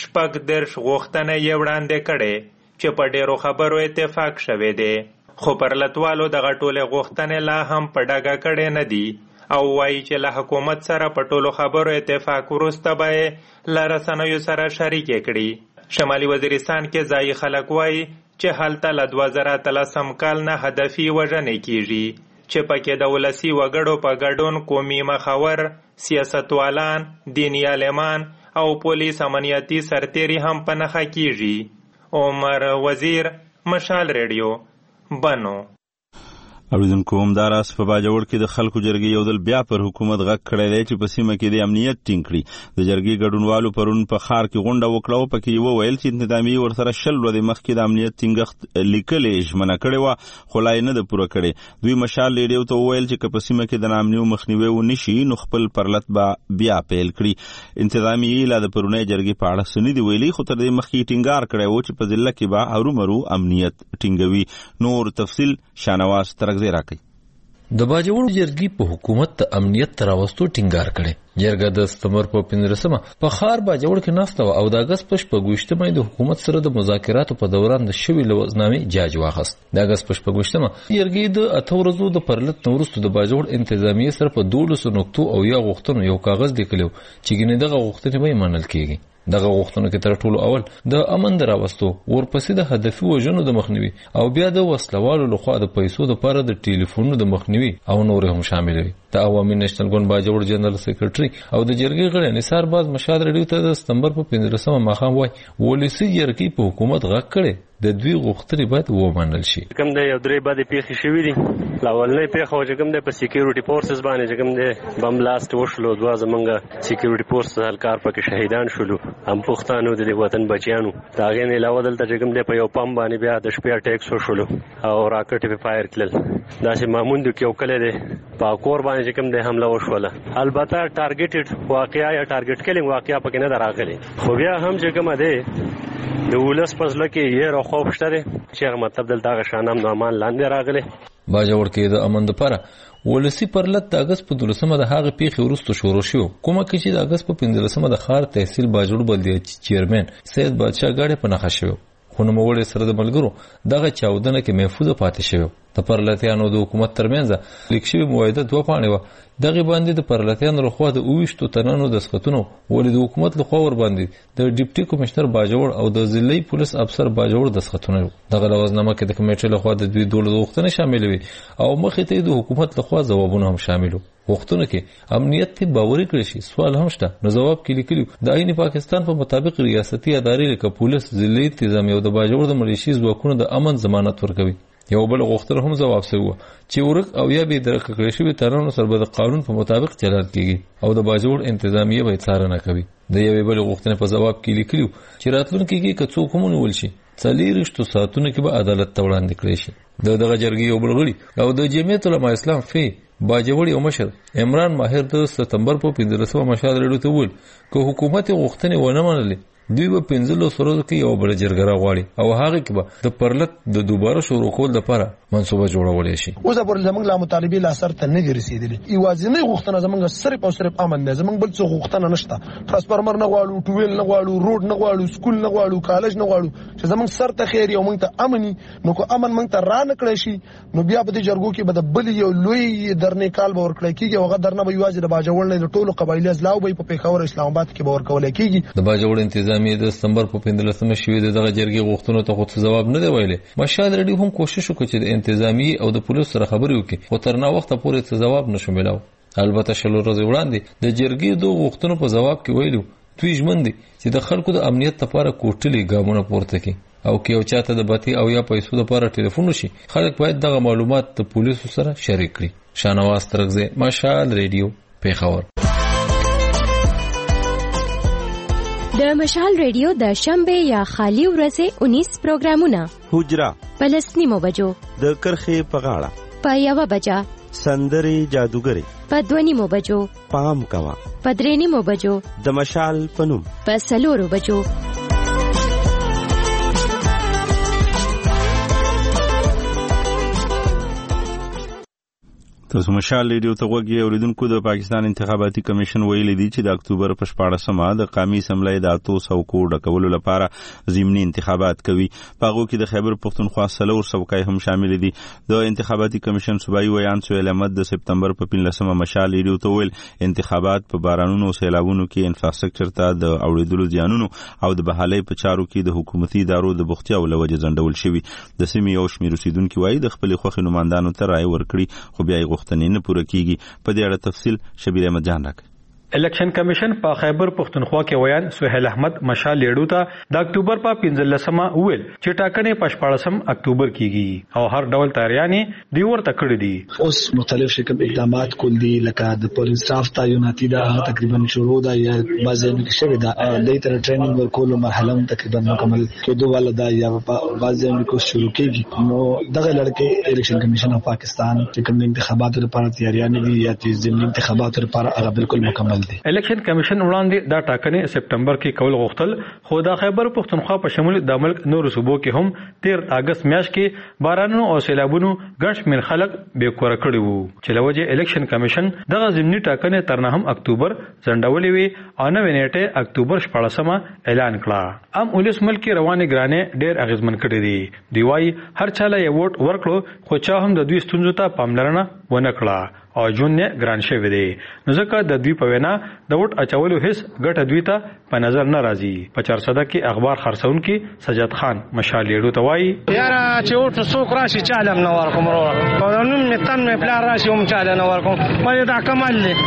14 غوښتنې یې وړاندې کړې چې په ډیرو خبرو اتفاق شوی دی. خو پرلطوالو دغه ټولې غوښتنې لا هم په ډاګه کړې نه دي او وایي چې له حکومت سره په ټولو خبرو اتفاق وروسته به یې له رسنیو سره شریکې کړي. شمالي وزیرستان کې ځایي خلک وایي چې هلته له 2013 کال نه هدفي وژنې کیږي چې پکې د ولسي وګړو په ګډون قومي مخور، سیاستوالان، دیني عالمان او پولیس امنیتي سرتیري هم په نښه کیږي. عمر وزیر، مشال ریډیو، بنو. اوریدونکو همداراز په باجوړ کې د خلکو جرګې یو ځل بیا پر حکومت غږ کړی دی چې په سیمه کې د امنیت ټینګ کړي. د جرګې ګډونوالو پرون په ښار کې غونډه وکړه او پکې یې وویل چې انتظامیې ورسره 10 ورځې مخکې د امنیت ټینګښت لیکلې ژمنه کړې وه خو لا یې نه ده پوره کړې. دوی مشال ریډیو ته وویل چې که په سیمه کې د ناامنیو مخنیوی ونه شي نو خپل پرلط به بیا پیل کړي. انتظامیې لا د پرونۍ جرګې په اړه څه نه دي ویلي خو تر دې مخکې ټینګار کړی و چې په ضلع کې به هرومرو امنیت ټینګوي. نور تفصیل شانواز ترغزی راکوي. د باجوړ جرګې په حکومت ته امنیت تر راوستو ټینګار کړي. جرګه د ستمبر په 15مه په ښار باجوړ کې ناسته وه او د اګست په 26مه د حکومت سره د مذاکراتو په دوران د شوي لوزنامې جاج واخیست. د اګست په 26مه جرګې د 8 ورځو د پرلط نه وروسته د باجوړ انتظامیې سره په 12 نقطو او یا غوښتنو یو کاغذ لیکلی چې ګینې دغه غوښتنې به یې منل کېږي. دغه غوښتنو کې تر ټولو اول د امن د راوستو، ورپسې د هدفي وژنو د مخنیوي او بیا د وسلوالو لخوا د پیسو دپاره د ټلیفونونو د مخنیوي او نور هم شامل وي. د عوامي نیشنل ګوند باجوړ جنرال سیکرټري او د جرګې غړی نثار باز مشال ریډیو ته د ستمبر په 15مه ماښام وایي ولسي جرګې په حکومت غږ کړی د دوی غوښتنې باید ومنل شي. کوم د یو درې بعد پیښې شوې دي. لاولنۍ پیښه چې کوم د په سکیورټي فورسز باندې چې کوم د بم بلاست وشلو، دوه زمونږ سکیورټي فورس هلکار پکې شهیدان شولو، هم پښتانه د وطن بچیانو. د هغې نه علاوه دلته چې کوم د په یو پمپ باندې بیا د شپې اټیکس وشولو او راکټ په فایر کړل. داسې معموندو کې یو کلی دی په کور باندې چې کوم د حمله وشوله. البته ټارګټډ واقعیا یا ټارګټ کلینګ واقعیا پکې نه راغلی، خو بیا هم چې کومه دی د ولس په زړه کې یې را خوف شته دی چې هغه مطلب دلته هغه شان امن امان لاندې راغلی. باجوړ کې د امن دپاره ولسي پرلط د اګست په 12مه د هغې پیښې وروسته شروع شو، کومه کې چې د اګست په 15مه د ښار تحصیل باجوړ بلدیاتي چیرمن سید بادشاه ګاډی په نښه شوی، خو نوموړی سره د ملګرو دغه چاودنه کې محفوظه پاتې شوی. د پرلتیانو د حکومت ترمنځ لیک شوی معاهده 2 پاڼې و. دغه باندې د پرلتیانو لخوا د 28 تنانو دسخطونه ولې د حکومت لخوا ور باندې د ډیپټي کمشنر باجوړ او د ضلعي پولیس افسر باجوړ دسخطونه. دغه لوازنامه کې د کمیټې لخوا د دوی ډول غوښتنې شامل وي او مخې ته د حکومت لخوا ځوابونه هم شامل وو. غوښتنه کې امنیت ته باوري کړی شي سوال هم شته. نو جواب کې لیکلي د عین پاکستان په مطابق ریاستي ادارې لکه پولیس، ضلعي تنظیم او د باجوړ د ملیشي ځواکونو د امن ضمانت ورکوي. یو بل غوښتنه هم جواب شوی چې ورک او یا به درک کړی شوی ترانو سره به د قانون په مطابق چلند کیږي او د باجوړ انتظامیه به څارنه کوي. د یو بل غوښتنې په جواب کې لیکلي چې راتلونکي کې کڅو کومونه ولشي 40 ساعتونو کې به عدالت ته وړاندې کړی شي. دغه جرګې یو بل غړي او د جمعیت العلماء اسلام فی باجوړ یو مشر عمران ماهر د سپتمبر په 15 مشال رډو ته ویل که حکومت غوښتنې ونه منلې دوی به 15 ورځو کې یو بل جرګه راغواړي او هغه کې به د پرلت د دوباره شروع کول لپاره منصوبه جوړولې شي. اوس پر زمنګ لا مطالبه لا سر ته نه رسیدلې. ایوازنه غوښتنه زمنګ صرف او صرف امن نه، زمنګ بل څه غوښتنه نشته. ترانسفارمر نه غواړو، ټویل نه غواړو، روډ نه غواړو، سکول نه غواړو، کالج نه غواړو. چې زمنګ سر ته خیر یو مونږ ته امني نو کو امن مونږ ته را نه کړی شي نو بیا په دې جرګو کې به د بل یو لوی درنې کال به ورکړی کیږي. هغه درنه به یوازې د باجوړ نه د ټولو قبایلی ازلاو به په پیښور اسلام آباد کې به ورکول کیږي. د باجوړ انتظامیه د سپتمبر په 15 شوې دغه جرګې غوښتنو ته خو جواب نه دی ویلي. مشال رډي هم کوشش وکړ چې د انتظامی او د پولیس سره خبرې وکړي خو تر نا وخت پورې څه جواب نشو ملاو. البته شلو ورځې وړاندې د جرګې دوه غوښتنو په جواب کې ویلو دوی ژمن دي چې د خلکو د امنیت لپاره کوټلي ګامونه پورته کړي او که یو چاته د بتی او یا پیسو لپاره ټلیفون وشي خلک باید دغه معلومات د پولیسو سره شریک کړي. شانواز ترغزه، مشال ریډیو، پیښور. د مشال ریډیو د شنبه یا خالی ورځې 19 پروګرامونه: حجره پلسنیمو بجو، د کرخې په غاړه په 1 بجا، سندري جادوګری په 2 بجو، پام کوا په 3 بجو، د مشال پنوم په 4 بجو. تاسو مشال ریډیو ته وګورئ. اوریدونکو د پاکستان انتخاباتي کمیشن ویلي دی چې د اکتوبر په 14مه د قومي اسمبلی د 800 کوډ ډکولو لپاره ضمني انتخابات کوي. په هغه کې د خیبر پختونخوا 300 څوکۍ هم شامل دي. د انتخاباتي کمیشن صوبایي ویان سهیل احمد د سپتمبر په 15مه مشال ریډیو ته ویل انتخابات په بارانونو او سیلابونو کې انفراستراکچر ته د اوریدلو زیانونو او د بحالۍ په چارو کې د حکومتي ادارو د بوختیا او لوجه ځنډول شوی. د سیمې یو شمېر اوسیدونکو وايي د خپل خوښې نمائندانو ته رائے ورکړي خو بیا غوښتنې نه پوره کیږي. په دې اړه تفصیل شبیر احمد جان راکړي. الیکشن کمیشن په خیبر پختونخوا کې ویان سهیل احمد مشال لیډو ته د اکتوبر په 15مه ویل چې ټاکنې په 14 اکتوبر کیږي او هر ډول تیاریانې دی ورته کړې دي. اوس مختلف شکل اقدامات کول دي لکه د پولیس سټاف تعیناتي دا تقریبا شروع ده یا بعضې کې شوی ده. د تر ټریننګ ورکولو مرحله هم تقریبا مکمل کېدو والا ده یا بعضې کې شروع کیږي. نو دغه لړکې الیکشن کمیشن اف پاکستان چې کوم انتخاباتو لپاره تیاریانې دي یا چې ضمني انتخاباتو لپاره هغه بالکل مکمل. الیکشن کمیشن وړاندې دا ټاکنې سپتمبر کې کول غوښتل خو د خیبر پختونخوا په شمول د ملک نورو صوبو کې هم 13 اگست میاشت کې بارانونو او سیلابونو ګڼ شمېر خلک بې کوره کړي وو چې له وجې الیکشن کمیشن دغه ضمني ټاکنې تر 9 اکتوبر ځنډولې وي او 9 نیټه اکتوبر 14مه اعلان کړه. عام ولس ملک روانې ګرانې ډېر اغیزمن کړي دي. دی وايي هر چاله یو ووټ ورکړو خو چا هم د دوی ستونزو ته پاملرنه ونه کړه او جون نه ګران شوی دی. نو ځکه د دوی په وینا د ووټ اچولو هیڅ ګټه دوی ته په نظر نه راځي. په 400 کې اخبار خرڅون کې سجاد خان مشال لیډو ته وایي یاره چې ووټ څوک راشي چاله نه ورکوم په نوم نتن مې پلان راشي هم چاله نه ورکوم مې دا کمال دی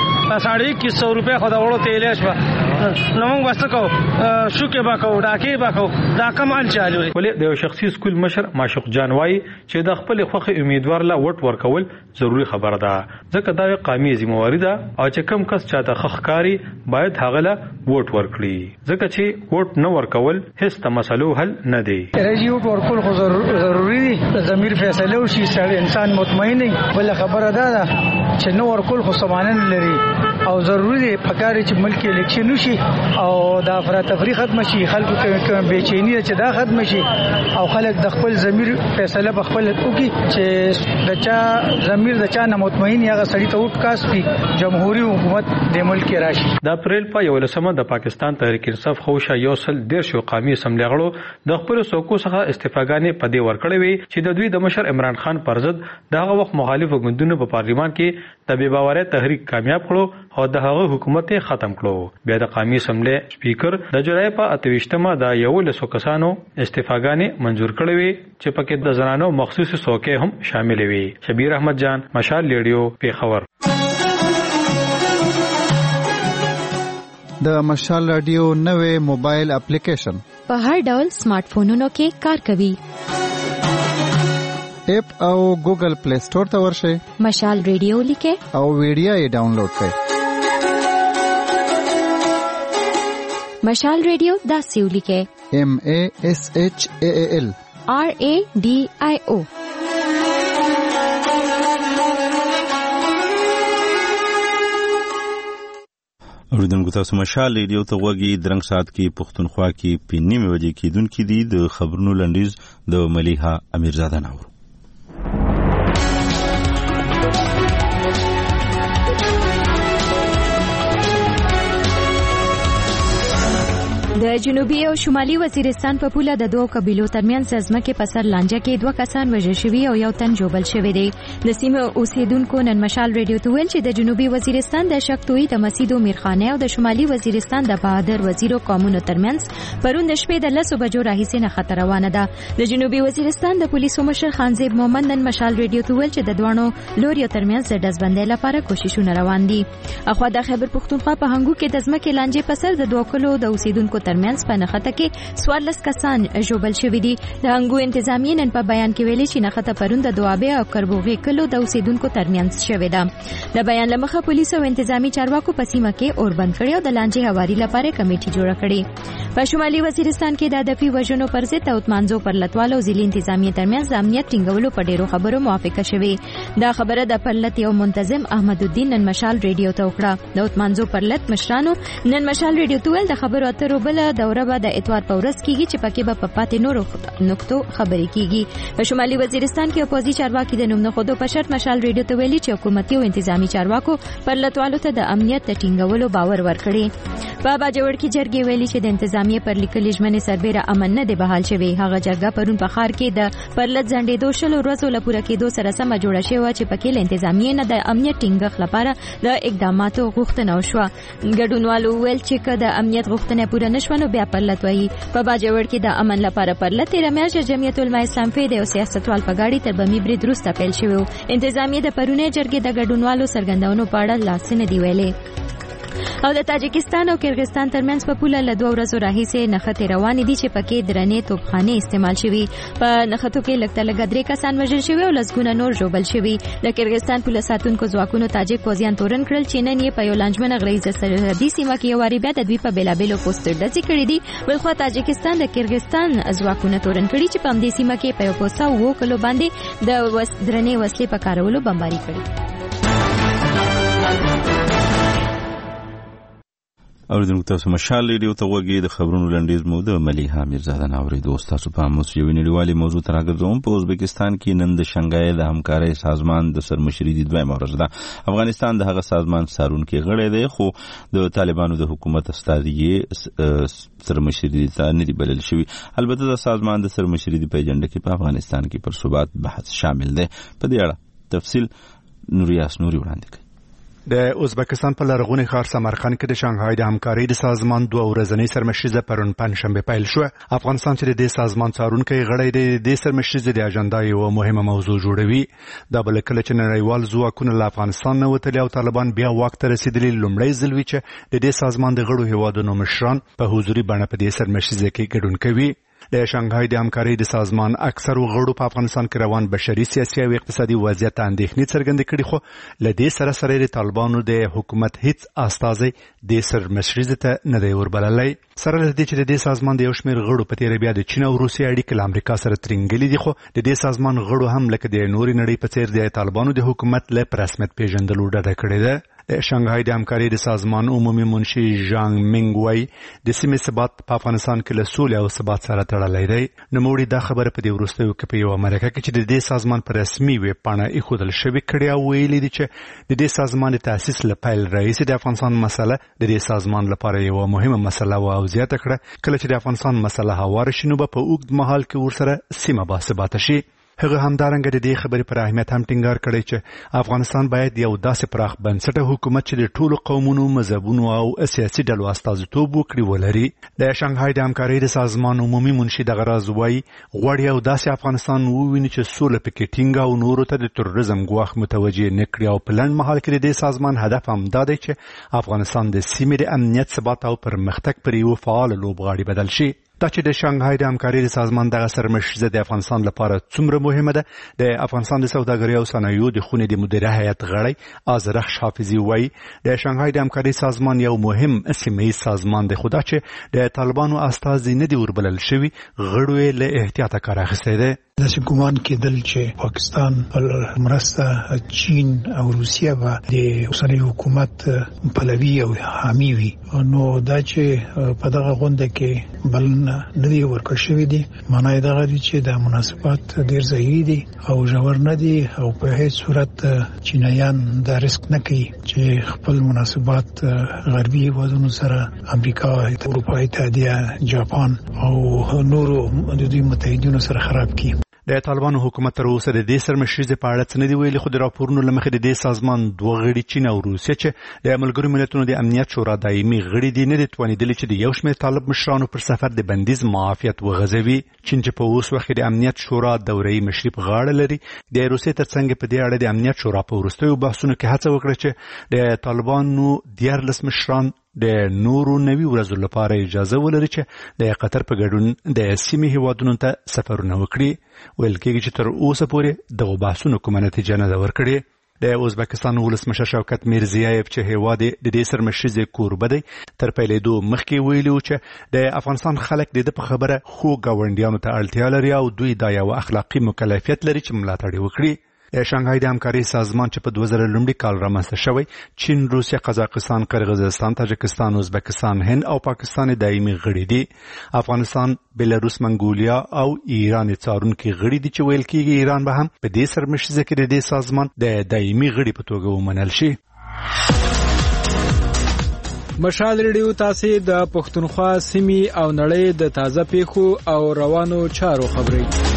2100 روپیا خو دا وړو ته لیش نو موږ بس کو شو کې باکو ډاکې باکو دا کمال چالو. ولې د یو شخصي سکول مشر معشوق جان وایي چې د خپل خوخه امیدوار لا ووټ ورکول ضروری خبره ده ځکه دا قومي ذمہواری ده او چې کم کس چاته خخکاری باید هغه له ووټ ورکړي ځکه چې ووټ نه ورکول هیڅ د مسلو حل نه دی. رجی ووټ ورکول خو ضروری دي. ضمیر فیصله وشي سړی انسان مطمئن دی. بل خبره ده چې نو ورکول خو سمانه لري او ضروری دی پکاري چې ملک الیکشن وشي شي او د افراطفری ختم شي، خلکو کې بېچینی چې دا ختم شي او خلک د خپل ضمیر فیصله په خپل وکړي چې د چا ضمیر د چا نه مطمئن یا سړی ته وکاس پی جمهوریت حکومت د ملک راشي. د اپریل په 11مه د پاکستان تحریک انصاف خوشه یو سل 150 قومي اسمبلی غړو د خپل سوکو څخه استعفاګانې په دې ورکړې وي چې د دوی د مشر عمران خان پر ضد دغه وخت مخالف ګوندونو په پارلیمان کې د بې باورۍ تحریک کامیاب کړو او د هغه حکومت ختم کړو. بیا د قومي اسمبلی سپیکر د جولای په 28مه د 1100 کسانو استعفاګانې منزور کړې وي چې پکې د زنانو مخصوص څوکۍ هم شامل وي. شبیر احمد جان، مشال ریډیو، پیښور. د مشال رادیو نوې موبایل اپلیکیشن په هر ډول سمارټ فونونو کې کار کوي. اپ او ګوګل پلی سٹور ته ورشئ، مشال ریډیو لیکئ او ویډیو یې ډاونلوډ کړئ. مشال ریډیو داسې ولیکئ: MASHAAL RADIO. اوریدونکو تاسو مشال ریډیو ته وګورئ. درنګ سات کې پښتونخوا کې په نیمه بجې کېدونکې دي د خبرونو لنډیز د ملیحه امیرزاده ناور. د جنوبي او شمالي وزیرستان په پوله د دوه قبیلو ترمنځ ځمکې په سر لانجه کې 2 کسان وژل شوي او یو تن ژوبل شوی دی. د سیمې اوسیدونکو نن مشال ریډیو ته ویل چې د جنوبي وزیرستان د شکتوی د مسیدو میرخانه او د شمالي وزیرستان د بهادر وزیرو قومونو ترمنځ پرون د شپې د 10 بجو راهیسې نه خطر روانه ده. د جنوبي وزیرستان د پولیسو مشر خانزیب محمد نن مشال ریډیو ته ویل چې د دوانو لوریو ترمنځ د دزبندۍ لپاره کوششونه روان دي. اخوا د خیبر پښتونخوا په هنګو کې د ځمکې لانجې په سر د دوه کلو د اوسیدونکو ترمنځ په نخته کې 14 کسان ژوبل شوي دي. د هنګو انتظامیه نن په بیان کې ویلي چې نخته پرون د دوابه او کربوغې کلو د اوسیدونکو ترمنځ شوې ده. د بیان لمخه پولیسو او انتظامی چارواکو په سیمه کې اور بند کړی او د لانجې هواري لپاره کمیټه جوړه کړې. په شمالي وزیرستان کې د هدفي وژنو پر ضد او تمانځو پر لټوالو او ځلي انتظامیه ترمنځ د امنیت ټینګولو په ډیرو خبرو موافقه شوې. دا خبره د پرلط یو منتظم احمد الدین نن مشال ریډیو ته وکړه. د تمانځو پرلط مشرانو نن مشال ریډیو ته ول د خبرو اترو بل دوره به د اتوار په ورځ کېږي چې پکې به په پاتې نورو نقطو خبرې کېږي. په شمالي وزیرستان کې اپوزي چارواکي د نوم نښودو په شرط مشال ریډیو ته ویلي چې حکومتي او انتظامی چارواکو پر لټوالو ته د امنیت ټینګولو باور ورکړي. په باجوړ کې جرګې ویلي چې د انتظامیه پر لیکلي ژمنې سربېره امن نه دی بحال شوی. هغه جرګه پرون په ښار کې د پرلط ځنډېدو شلو ورځو لپاره کېدو سره سم جوړه شوې چې پکې له انتظامیه نه د امنیت ټینګښت لپاره د اقداماتو غوښتنه وشوه. ګډونوالو ویل چې که د امنیت غوښتنه پوره نشوه نو بیا پرلط وایي. په باجوړ کې د امن لپاره پرلط تېره میاشت جمعیت العلماء اسلام فید او سیاستوال په ګاډي تر بمي برید وروسته پیل شوی و. انتظامیه د پرونۍ جرګې د ګډونوالو څرګندونو په اړه لاس نه دی ویلي. او د تاجکستان او کرغستان ترمنځ په پوله له 2 ورځو راهیسې نښتې روانې دي چې پکې درنې توپخانې استعمال شوي. په نښتو کې لږ تر لږه 3 کسان وژل شوي او لسګونه نور ژوبل شوي. د کرغستان پوله ساتونکو ځواکونو تاجک پوځیان تورن کړل چې نن یې په یو لانجمنه غریزه سرحدي سیمه کې یو واري بیا د دوی په بېلابېلو پوسټو ډزې کړې دي. بلخوا تاجکستان د کرغستان ځواکونه تورن کړي چې په همدې سیمه کې په یو پوسټه 7 کلو باندې د درنې وسلې په کارولو بمباري کړې. اوریدونکو تاسو مشال ریډیو ته وګورئ. د خبرونو لنډیز مو د ملیحه امیرزاده ناوري. تاسو په موږ یو نړیوالي موضوع ته راګرځوم. په ازبکستان کې نن د شنګای د همکارۍ سازمان د سرمشري د دویمه ورځ ده. افغانستان د هغه سازمان سارونکي غړی دی خو د طالبانو د حکومت استازي سرمشري ته نه دی بلل شوی. البته د سازمان د سرمشري د پیجنډ کې په افغانستان کې پر ثبات بحث شامل دی. په دې اړه تفصیل نوریاس نوري وړاندې کوي. د ازبکستان په لرغوني ښار سمرقند کې د شانګهای د همکارۍ د سازمان 2 ورځنۍ سرمشریزه پرون پنځشنبه پیل شو. افغانستان چې د دې سازمان څارونکی غړی دی د سرمشریزې د اجنډا یو مهمه موضوع جوړوي. دا بل کله چې نړیوال ځواکونه له افغانستان نه وتلي او طالبان بیا واک ته رسیدلي لومړی ځل وي چې د دې سازمان د غړو هیوادونو مشران په حضوري بڼه په دې سرمشریزه کې ګډون کوي. د شانګهای د همکارۍ د سازمان اکثرو غړو په افغانستان کې روان بشري سیاسي او اقتصادي وضعیت اندېښنې څرګندې کړې خو له دې سره د طالبانو د حکومت هیڅ استازی د سرمشریزې ته نه دی وربللی. سره له دې چې د دې سازمان د یو شمېر غړو په تېره بیا د چین او روسیې اړیکې له امریکا سره ترنګلې دي خو د دې سازمان غړو هم لکه د نورې نړۍ په څېر د طالبانو د حکومت له په رسمیت پېژندلو ډډه کړې ده. د شانګهای د همکارۍ د سازمان عمومي منشي ژانګ مینګ وای د سیمې ثبات په افغانستان کې له سولې او ثبات سره تړلی دی. نوموړي دا خبره په دې وروستیو کې په یوه مرکه کې چې د دې سازمان په رسمي ویب پاڼه ایښودل شوې کړې او ویلي دي چې د دې سازمان د تاسیس له پیل راهیسې د افغانستان مسله د دې سازمان لپاره یوه مهمه مسله وه او زیاته کړه کله چې د افغانستان مسله هواره شي نو به په اوږد مهال کې ورسره سیمه باثباته شي. هغه همدارنګه د دې خبرې پر اهمیت هم ټینګار کړی چې افغانستان باید یو داسې پراخ بنسټه حکومت چې د ټولو قومونو مذهبونو او سیاسي ډلو استازیتوب وکړي ولري. د شانګهای د همکارۍ د سازمان عمومي منشي دغه راز وایي غواړي یو داسې افغانستان وویني چې سوله پکې ټینګه او نورو ته د تروریزم ګواښ متوجه نه کړي او په لنډ مهال کې د دې سازمان هدف هم دا دی چې افغانستان د سیمې د امنیت ثبات او پرمختګ پر یو فعال لوبغاړي بدل شي. دا چې د شانګهای د همکارۍ د سازمان دغه سرمشریزه د افغانستان لپاره څومره مهمه ده د افغانستان د سوداګرۍ او صنایعو د خونې د مدیره هیئت غړی آذرخش حافظي وایي د شانګهای د همکارۍ سازمان یو مهم سیمه‌ییز سازمان دی خو دا چې د طالبانو استازي نه دي وربلل شوي غړو یې له احتیاطه کار اخیستی دی. داسې ګمان کېدل چې پاکستان په مرسته چین او روسیه به د اوسني حکومت پلوي او حامی وي نو دا چې په دغه غونډه کې بلنه نه دی ورکړل شوې دي معنی دا غوړي چې د مناسبات ډیر ظاهري دي او ژور نه دي او په هیڅ صورت چینایان دا ریسک نه کوي چې خپل مناسبات غربي هیوادونو سره امریکا اروپا اتحادیه جاپان او نورو د دوی متحدینو سره خراب کړي. د طالبانو حکومت تر اوسه د دې سرمشریزې په اړه څه نه دي ویلي خو د راپورونو له مخې د دې سازمان دوه غړي چین او روسیه چې د ملګرو ملتونو د امنیت شورا دایمي غړي دي نه دي توانېدلي چې د یو شمېر طالب مشرانو پر سفر د بندیز معافیت وغځوي. چین چې په اوس وخت کې د امنیت شورا دوره‌یي مشري په غاړه لري د روسیې ترڅنګ په دې اړه د امنیت شورا په وروستیو بحثونو کې هڅه وکړه چې د طالبانو 14 مشران د نورو 90 ورځو لپاره اجازه ولري چې د قطر په ګډون د سیمې هیوادونو ته سفرونه وکړي. ویل کېږي چې تر اوسه پورې دغه بحثونو کومه نتیجه نه ده ورکړې. د ازبکستان ولسمشر شوکت میرزیایف چې هیواد د دې سرمشریزې کوربه دی تر پیلېدو مخکې ویلي و چې د افغانستان خلک د په خبره خو ګاونډیانو ته اړتیا لري او دوی دا یو اخلاقي مکلفیت لري چې ملاتړ وکړي. د شانګهای د همکارۍ سازمان چې په 2000 لومړي کال رامنځته شوی چین، روسیه، قزاقستان، قرغیزستان، تاجکستان، ازبکستان، هند او پاکستان دایمي غړي دي. افغانستان، بلاروس، منګولیا او ایران څارونکي غړي دي چې ویل کېږي ایران به هم په دې سرمشریزه کې د دې سازمان د دایمي غړي په توګه ومنل شي. مشال ریډیو تاسو د پښتونخوا سیمې او نړۍ د تازه پیښو او روانو چارو خبري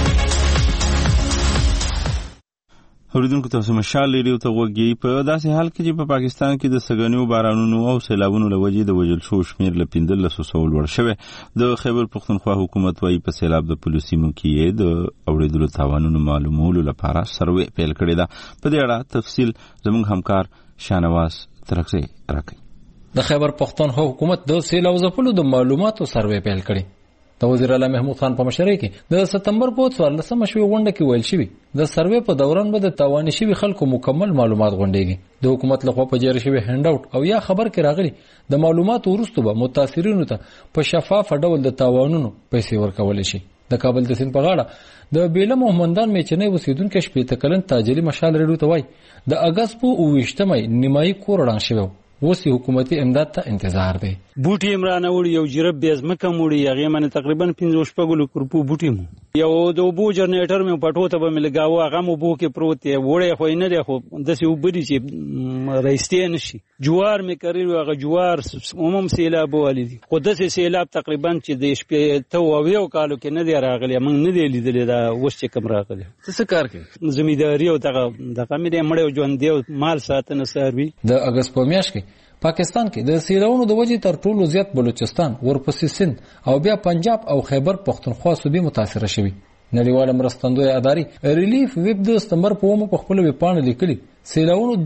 اوریدونکو تاسو مشال ریډیو ته وګورئ. په داسې حال کې چې په پاکستان کې د سګنیو بارانونو او سیلابونو لوجې د وژل شو شمیر له 1500 لوړ شوی. د خیبر پښتونخوا حکومت وايي په سیلاب د پولیسي مکیې د اوریدلو تاوانونو معلومولو لپاره سروې پیل کړی ده. په دې اړه تفصیل زموږ همکار شانواز ترکسي راکړي. د خیبر پښتونخوا حکومت د سیلاب ځپلو د معلوماتو سروې پیل کړی. د وزیر اعلی محمود خان په مشرۍ کې د سپتمبر په 14مه شوې غونډه کې ویل شوی د سروې په دوران به د تاوان شوي خلکو مکمل معلومات غونډيږي. د حکومت لخوا په جاری شوی هند اوټ او یا خبر کې راغلي د معلوماتو وروسته به متاثرینو ته په شفاف ډول د تاوانونو پیسې ورکول شي. د کابل د سیند په غاړه د بیله محمدان میچنې اوسیدونکو شپې تکلن تاجلی مشال ریډیو ته وای د اگست په 28مه نیمایي کور وړاندې شوی وسی حکومتي امداد ته انتظار دی. بوټي عمران وړي یو جرب بیزمکه موړي هغه من تقریبا 15 کرپو بوټي مو یو د بو جنریټر مې پټو ته به ملګاو هغه مو بو کې پروت دی وړي خو نه دی خو د سی وبري چې رئیستې نشي جوار مې کړی هغه جوار عموم سیلاب ولیدي خو د سیلاب تقریبا چې د شپې ته ویو کالو کې نه دی راغلی موږ نه دی لیدل دا وښ چې کم راغلی. څه کار کوي؟ زمینداری او دغه مې مړ ژوند دی مال ساتنه سروي. د اگست په میاشت کې پاکستان کې د سیلابونو د وجې تر ټولو زیات بلوچستان، ورپسې سند او بیا پنجاب او خیبر پښتونخوا صوبې متاثره شوي. نړیواله مرستندویه ادارې ریلیف ویب د سپتمبر په 1 په خپل ویبپاڼه لیکلي سیلابونو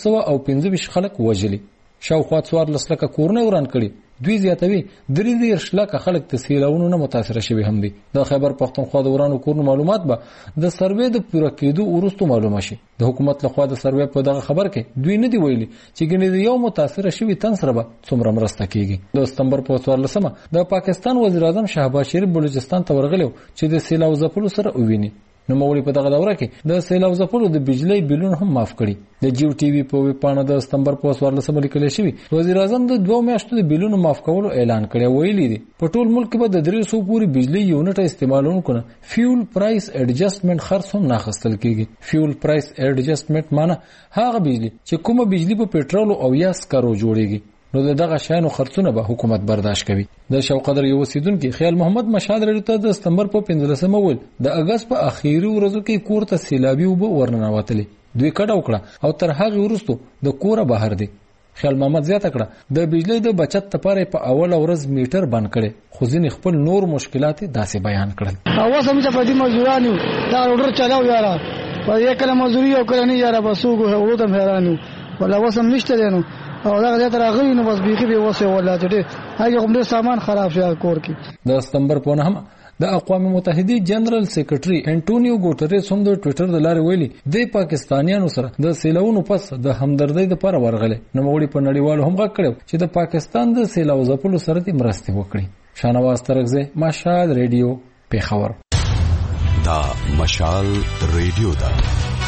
1225 خلک وژلي، شاوخوا 14 لکه کورونه وران کړي. دوی زیاتوي 33 لکه خلک د سیلابونو نه متاثره شوي هم دي. د خیبر پښتونخوا د ورانو کورونو معلومات به د سروې د پوره کېدو وروسته معلومه شي. د حکومت لخوا د سروې په دغه خبر کې دوی نه دی ویلي چې ګنې د یو متاثره شوي تن سره به څومره مرسته کیږي. د سپتمبر په 14مه د پاکستان وزیر اعظم شهباز شریف بلوچستان ته ورغلی چې د سیلاب ځپلو سره وویني. نو موري په دغه دوره کې د سیلاب ځپلو د بجلی بلونه هم معاف کړي. د جیو ټي وي په ویبپاڼه د سپتمبر په 14 لیکل شوی وزیر اعظم د 2 میاشتو د بلونو معاف کولو اعلان کړی. ویلي دي په ټول ملک کې به د 300 پورې بجلی یونټ استعمالونکو نه فیول پرایس اډجسټمنټ خرڅ هم ناخستل کیږي. فیول پرایس اډجسټمنټ معنی هغه بجلی چې کومه بجلی په پېټرول او یا سکرو جوړیږي نو دغه شانو خرڅونه به حکومت برداشت کوي. د شوقدر یو اوسیدونکو خیال محمد مشهد رډیو ته د سپتمبر په 15 ول د اگست په اخیری ورځو کې کور ته سیلابي وب ورننوتلې. دوی کډه وکړه او تر هغه وروسته د کوره بهر دي. خیال محمد زیاته کړه د بجلی د بچت لپاره په اوله ورځ میټر بند کړي خو ځینې خپل نور مشکلات داسې بیان کړل. اوس هم چې په دې مزدورانو دا اورډر چلاو یاره په یو کله مزدوري او کله نه یاره بسوګو هغه ته حیرانو ولا اوس هم نشته دینو او دا غلط راغلی نو بس بيخي به وسه ولا ته هغه کوم سامان خراب شو کور کې. د سپتمبر په نهم د اقوام متحده جنرال سیکریټري انټونیو ګوټریس هم د ټوئیټر د لارې ویلي د پاکستانیانو سره د سیلاوونو پس د همدردۍ لپاره ورغله. نو وړي په نړیوالو هم غږ کړو چې د پاکستان د سیلاو ځپلو سره د مرستې وکړي. شانواز ترغزه مشال ریډیو پیښور. دا مشال ریډیو دا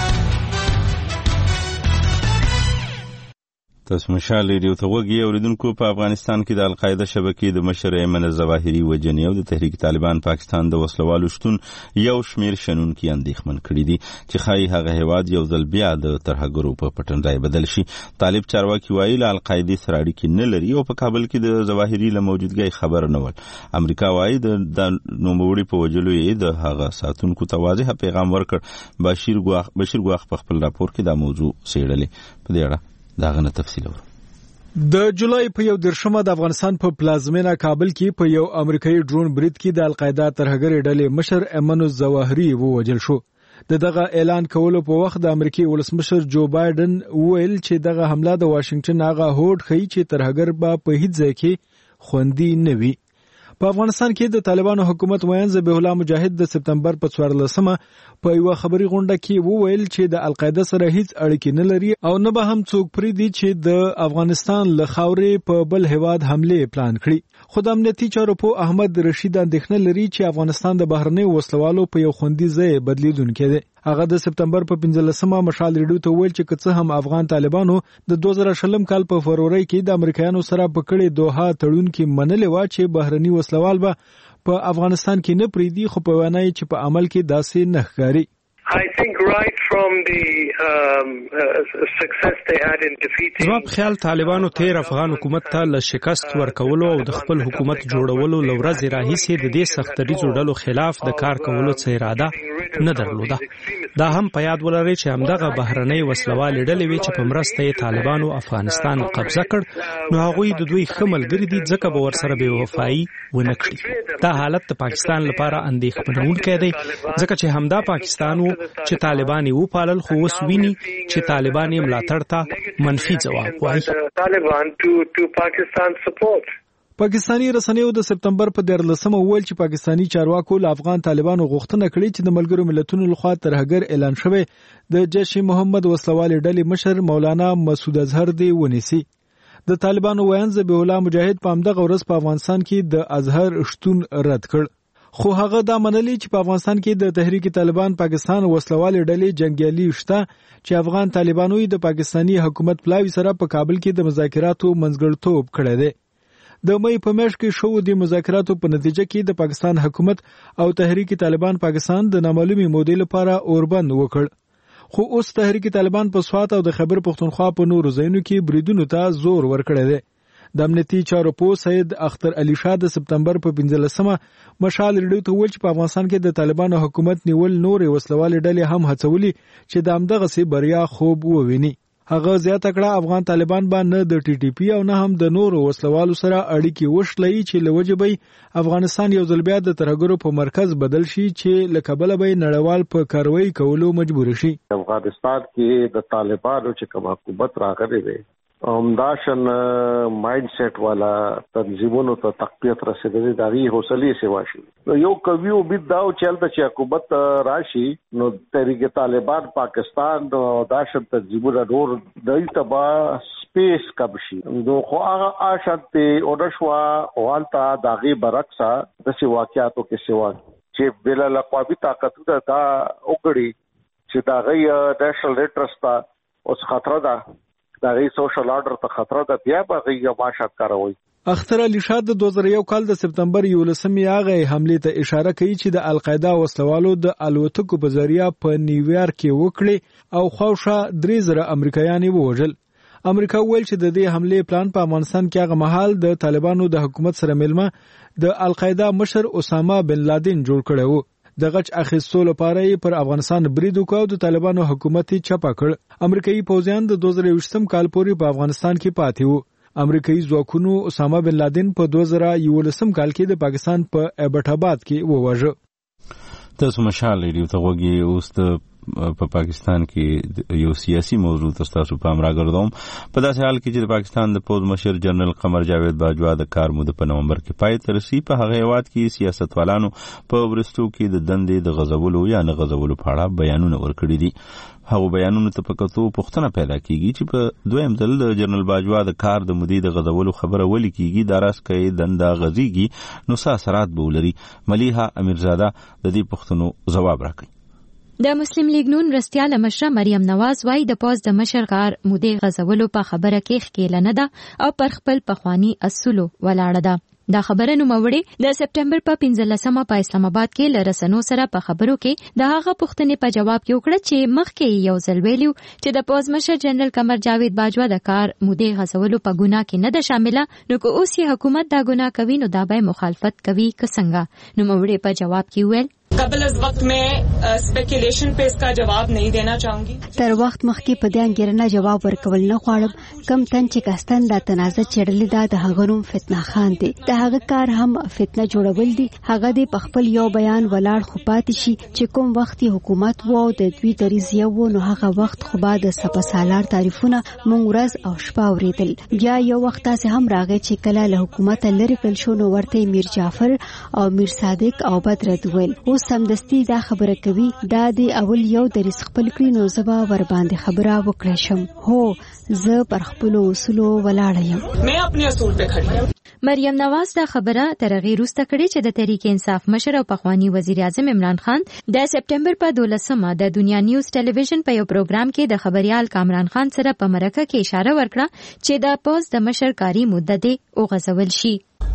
تاسو مشال ریډیو ته وګورئ. اوریدونکو په افغانستان کې د القاعده شبکې د مشر ایمن الظواهري وجنی او د تحریک طالبان پاکستان د وسلوالو شتون یو شمیر شنونکي اندېښمن کړي دي چې ښایي هغه هیواد یو ځل بیا د ترهګرو په پټنځای بدل شي. طالب چارواکي وایي له القاعده سره اړیکې نه لري او په کابل کې د ظواهري له موجودګۍ خبر نه ول. امریکا وایي د نوموړي په وجلو یې د هغه ساتونکو ته واضح پیغام ورکړ. بشیر ګواخ په خپل راپور کې دا موضوع څېړلې. په دې اړه داغه تفصیل ورو. د جولای په 1 د افغانستان په پلازمینه کابل کې په یو امریکایي ډرون برید کې د القاعده ترهګر ډلې مشر ایمن الظواهري ووجل شو. دغه اعلان کولو په وخت د امریکای ولسمشر جو بایدن ویل چې دغه حمله د واشنگټن هغه هوډ خي چې ترهګر به په هیڅ ځای کې خوندي نه وي. په افغانستان کې د طالبانو حکومت ویان ذبیح الله مجاهد د سپتمبر په 14 په یو خبري غونډه کې وویل چې د القاعده سره هیڅ اړیکې نه لري او نه به هم څوک پریدي چې د افغانستان له خاورې په بل هیواد حمله پلان کړي. خو د امنیتي چارو په احمد رشید اندېښنه لري چې افغانستان د بهرنۍ وسلوالو په یو خوندي ځای بدلیدونکې دی. هغه د سپتمبر په 15 مشال ریډیو ته ویل چې که هم افغان طالبانو د 2020 کال په فروری کې د امریکایانو سره په کړي دوحه تړون کې منلې و چې بهرني وسلوال به په افغانستان کې نه پریدي خو په وانای چې په عمل کې داسې نه ښکاري. I think right from the success they had in defeating زما په خیال طالبانو تیر افغان حکومت ته له شکست ورکولو او د خپل حکومت جوړولو لورځ راهیسې د دې سختري ډلو خلاف د کار کولو څه اراده نه درلوده. دا هم په یاد ولرئ چې همدغه بهرنۍ وسلوال ډلې وی چې په مرسته یې طالبانو افغانستان قبضه کړ نو هغوی د دوی خملګری دي ځکه به ورسره بے وفایي ونه کړي. دا حالت د پاکستان لپاره اندېښمنونکی دی ځکه چې همدا پاکستان چې طالبان یې وپالل خو اوس ویني چې طالبان یې ملاتړ ته منفي ځواب وایي. پاکستانی رسنیو د سپتمبر په 14 ویل چې پاکستانی چارواکو له افغان طالبانو غوښتنه کړې چې د ملګرو ملتونو لخوا ترهګر اعلان شوی د جیش محمد وسلوال ډلې مشر مولانا مسعود اظهر دی ونیسي. د طالبانو ویان ذبیح الله مجاهد په همدغه ورځ په افغانستان کې د اظهر شتون رد کړ. خو هغه دا منلي چې په افغانستان کې د تحریک طالبان پاکستان وسلوال ډلې جنگیالي شته چې افغان طالبانو د پاکستانی حکومت پلاوی سره په کابل کې د مذاکراتو منځګړیتوب کړی دی. د مې په میاشت کې شو د مذاکراتو په نتیجه کې د پاکستان حکومت او تحریک طالبان پاکستان د نامعلومي مودې لپاره اوربند وکړ. خو اوس تحریک طالبان په سوات او د خیبر پختونخوا په نورو ځایونو کې بریدونو ته زور ورکړی دی. د امنیتي چارو په سید اختر علي شاه د سپتمبر په 15 مشال ریډیو ته ویل چې په افغانستان کې د طالبانو حکومت نیول نورې وسلوال ډلې هم هڅولي چې د همدغه سي بریا خوب وویني. هغه زیاته کړه افغان طالبان به نه د ټي ټي پی او نه هم د نورو وسلوالو سره اړیکې وشلي چې لوجبې افغانستان یو ځل بیا د ترهګرو په مرکز بدل شي چې لکبل به نړیوال په کاروایی کولو مجبور شي. افغانستان کې د طالبانو چې کوم حکومت راغلی دی همداشن مایند سیټ والا تنظیمونو ته تقویت رسیدلې دغه حوصله سیوا شي. یو کوي او بيد داو چلته چې حکومت راشي نو تحریک طالبان پاکستان داشن تنظیمونو ډور دای تبا سپیس کب شي نو خو هغه آشته اورشوا والتا دغه برعکس د سی واقعاتو کې سیوا چې بل الاقوامي طاقتونه دا وګړي چې دا غي نېشنل انټرست اوس خطر ده دا غي سوشل آرډر ته خطر ده بیا به غي ماشه کاروي. اختر علي شاه د 2001 کال د سپتمبر 11 هغه حمله ته اشاره کوي چې د القاعده وسلوالو د الوتکو په ذریعہ په نیویارک کې وکړي او خوښه 3000 امریکایان ووژل. امریکا ویل چې د دې حمله پلان په افغانستان کې هغه مهال د طالبانو د حکومت سره ملمه د القاعده مشر اسامه بن لادن جوړ کړی و. د غچ اخیستو لپاره پر افغانستان برید وکاو د طالبانو حکومت چپا کړ. امریکایي پوځیان د 2020 کال پورې په افغانستان کې پاتې وو. امریکایي ځواکونو اسامه بن لادن په 2011 کال کې د پاکستان په ایبټ آباد کې وواژه. تاسو مشال ریډیو ته وګورئ. اوس په پاکستان کې یو سیاسي موضوع تاسو پام راګرځوم. په داسې حال کې چې د پاکستان د پوز مشر جنرال قمر جاوید باجوا د کار موده په نومبر کې پای ته رسي، په هغه هیواد کې سیاستوالانو په ورستو کې د دندې د غزولو یا نه غزولو په اړه بیانونه ورکړي دي. هغه بیانونه ته په کتو پوښتنه پیدا کیږي چې په دویم ځل د جنرال باجوا د کار د مودې د غزولو خبره ولې کیږي، دا راس کې دنده غزيږي نو څه اثرات به ولري. ملیحه امیرزاده د دې پوښتنو ځواب راکړي. د مسلم لیگ نون رستیاله مشره مریم نواز وايي د پوز د مشر کار مودې غزولو په خبره کې ښکیل نه ده او پر خپل پخوانی اصولو ولاړه ده. دا خبره نوموړي د سپټمبر په 15مه په اسلام آباد کې لرسنو سره په خبرو کې د هغه پوښتنې په جواب کې وکړه چې مخکې یو ځل ویلو چې د پوز مشر جنرال قمر جاوید باجوا د کار مودې غزولو په ګناه کې نه ده شامله، نو که اوس یې حکومت دا ګناه کوي نو دا به مخالفت کوي که څنګه. نوموړي په جواب کې ویل قبل از وقت میں اسپیکولیشن پہ اس کا جواب نہیں دینا چاہوں گی. تر وخت مخکې په دې انګیرنه جواب ورکول نه غواړم. کم تن چې کاستان د تنازع چړلې ده د هغه نوم فتنه خان دی. د هغه کار هم فتنه جوړول دي. هغه د خپل یو بیان ولاړ خو پاتې شي چې کوم وخت حکومت وو د دوی دریز یو نو هغه وخت خو بعد سپاسالار تعریفونه مونږ ورځ او شپه اوریدل. بیا یو وخت تاسو هم راغی چې کله له حکومت لری کل شو نو ورته میر جعفر او میر صادق او بدر دویل. سمدستي دا خبره کوي دا دی اول یو دریس خپل کړی نو زبا ور باندې خبره وکړم شم. هو زه پر خپل اصولو ولاړ یم. مې خپل اصول په کړی یم. مریم نواز دا خبره تر غیر وروسته کړې چې د تحریک انصاف مشر او پخوانی وزیر اعظم عمران خان د سپټمبر په 12مه د دنیا نیوز ټلویزیون په یو پروګرام کې د خبريال کامران خان سره په مرکه کې اشاره ورکړه چې د پوز د مشر کاری مدت او غزول شي.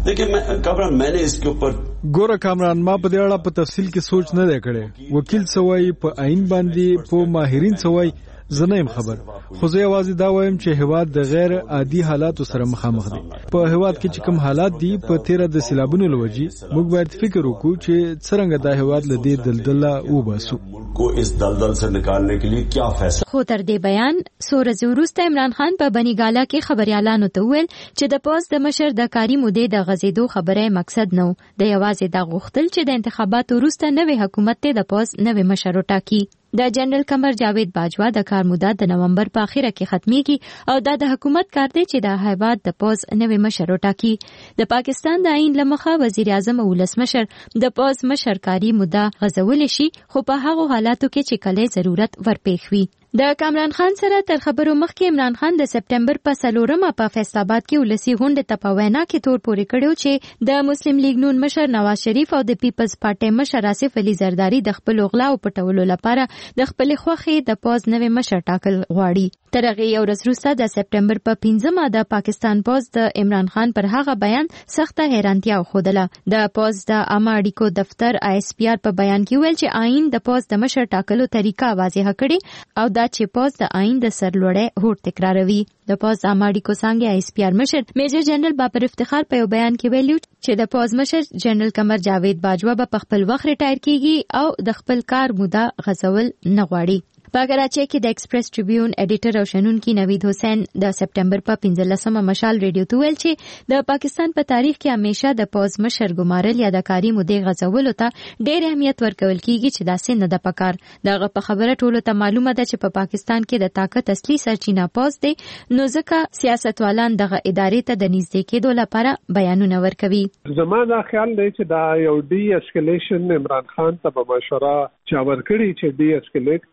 ګوره کامران ما په دې اړه په تفصیل کې سوچ نه دی کړی. وکیل سوای په عین باندې په ماهرین سوای زنیم خبر، خو زه یوازې دا وایم چې هواد د غیر عادي حالاتو سره مخامخ دي. په هواد کې چې کوم حالات دي په تیر د سیلابونو لوجي موږ باید فکر وکړو چې څنګه دا هواد له دې دلدله وباسو. کو اس دلدل سے نکالنے کے لیے کیا فیصلہ. خو تر دې بیان سورز وروسته عمران خان په بنیګالا کې خبريالانو ته ویل چې د پوز د مشر د کاری مودې د غزیدو خبره مقصد نه و، د یوازې د غوښتل چې د انتخاباتو وروسته نوې حکومت ته د پوز نوې مشر وټاکي. د جنرال قمر جاوید باجوا د کار موده د نومبر په اخره کې ختميږي او د حکومت کار دی چې د هیواد د پوز نوې مشر وټاکي. د پاکستان د عین لمخه وزیر اعظم او ولسمشر د پوز مشر کاری موده غزول شي، خو په هغه حالاتو کې چې کله ضرورت ورپېښ وي. د کامران خان سره تر خبرو مخکې عمران خان د سپټمبر په 4مه په فیصل آباد کې ولسی غونډه ته په وینا کې تور پورې کړو چې د مسلم لیگ نون مشر نواز شریف او د پیپلز پارټي مشر آصف علي زرداری د خپل غلا او پټولو لپاره د خپل خوخي د پوز نوې مشر ټاکل غواړي. تر هغه یو ورځ وروسته د سپټمبر په 5مه د پاکستان پوز د عمران خان پر هغه بیان سخته حیرانتیا خوده. د پوز د عامه اړیکو دفتر ISPR په بیان کې ویل چې آئین د پوز د مشر ټاکلو طریقه واضح کړي او دا چې پوز د آئین د سرلوړۍ هوډ تکراروي. د پوز عامه اړیکو څنګه ISPR مشر میجر جنرال بابر افتخار په یو بیان کې ویلو چې د پوز مشر جنرال قمر جاوید باجوا په خپل وخت ریټایر کیږي او د خپل کار موده غزول نه غواړي. په کراچۍ کې د ایکسپریس ټریبیون ایډیټر او شنونکي نوید حسین د سپټمبر په 15مه مشال ریډیو ته ویل چې د پاکستان په تاریخ کې همیشه د پوز مشر ګمارل یا د کاری مودې غزولو ته ډېر اهمیت ورکول کیږي چې داسې نه د پکار. دغه په خبره ټولو ته معلومه ده چې په پاکستان کې د طاقت اصلي سرچینه پوز دی، نو ځکه سیاستوالان دغه ادارې ته د نږدې کېدو لپاره بیانونه ورکوي. زما دا خیال دی چې دا یو ډي اسکلیشن عمران خان ته په مشوره چا ورکړي چې ډي اسکلیټ کی او دا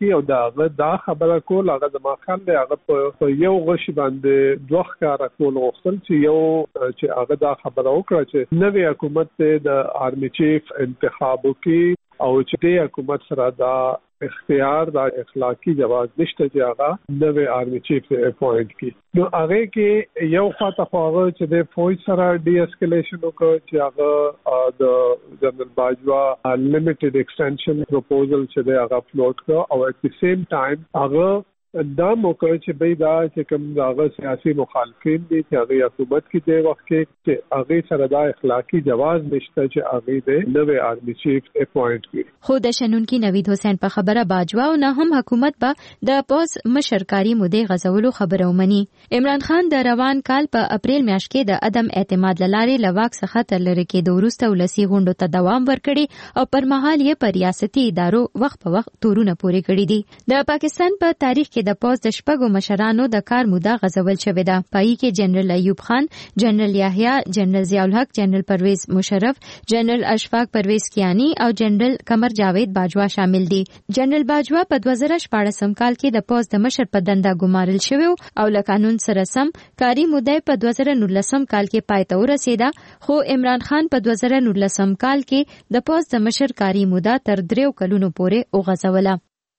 هغه دا خبره کول هغه د ماخان دی هغه په یو غشي باندې دوه کار کول غوښتل چې یو چې هغه دا خبره وکړه چې نوې حکومت د آرمي چیف انتخابو کې او چې د حکومت سره دا اختیار دا اخلاقی جواز نشته چې هغه نوې آرمي چیف اپوینټ کی نو هغه کې یو خاطر هغه چې د فوج سره ډي اسکلیشن وکړي چې هغه د جنرال باجوا انلیمیټډ ایکسټنشن پروپوزل چې هغه فلوټ کړ او at the same time هغه دا موقع چې به دا چې کوم هغه سیاسي مخالفین دي چې هغه حکومت کې د وخت کې چې هغه سره دا اخلاقی جواز نشته چې هغه د نوې آرمي چیف اپوینټ کړي خو د شنونکي نوید حسین په خبره باجوا او نه هم حکومت به د پوز مشرکاری مودې غزولو خبره ومني. عمران خان د روان کال په اپریل میاشت کې د عدم اعتماد لارې لواک څخه تر لری کې د وروسته ولسی غونډو ته دوام ورکړي او پر مهال یې پر ریاستي ادارو وخت په وخت تورونه پورې کړي دي. د پاکستان په تاریخ د پوز د شپږو مشرانو د کار موده غزول شوې ده. پای کې جنرال ایوب خان، جنرال یحیی، جنرال ضیاء الحق، جنرال پرویز مشرف، جنرال اشفاق پرویز کیانی او جنرال قمر جاوید باجوا شامل دي. جنرال باجوا په 2014 کال کې د پوز د مشر په دنده ګمارل شوی او له قانون سره سم کاری موده په 2019 کال کې پای ته ورسېده. خو عمران خان په 2019 کال کې د پوز د مشر کاری موده تر 3 کلونو پورې وغځوله.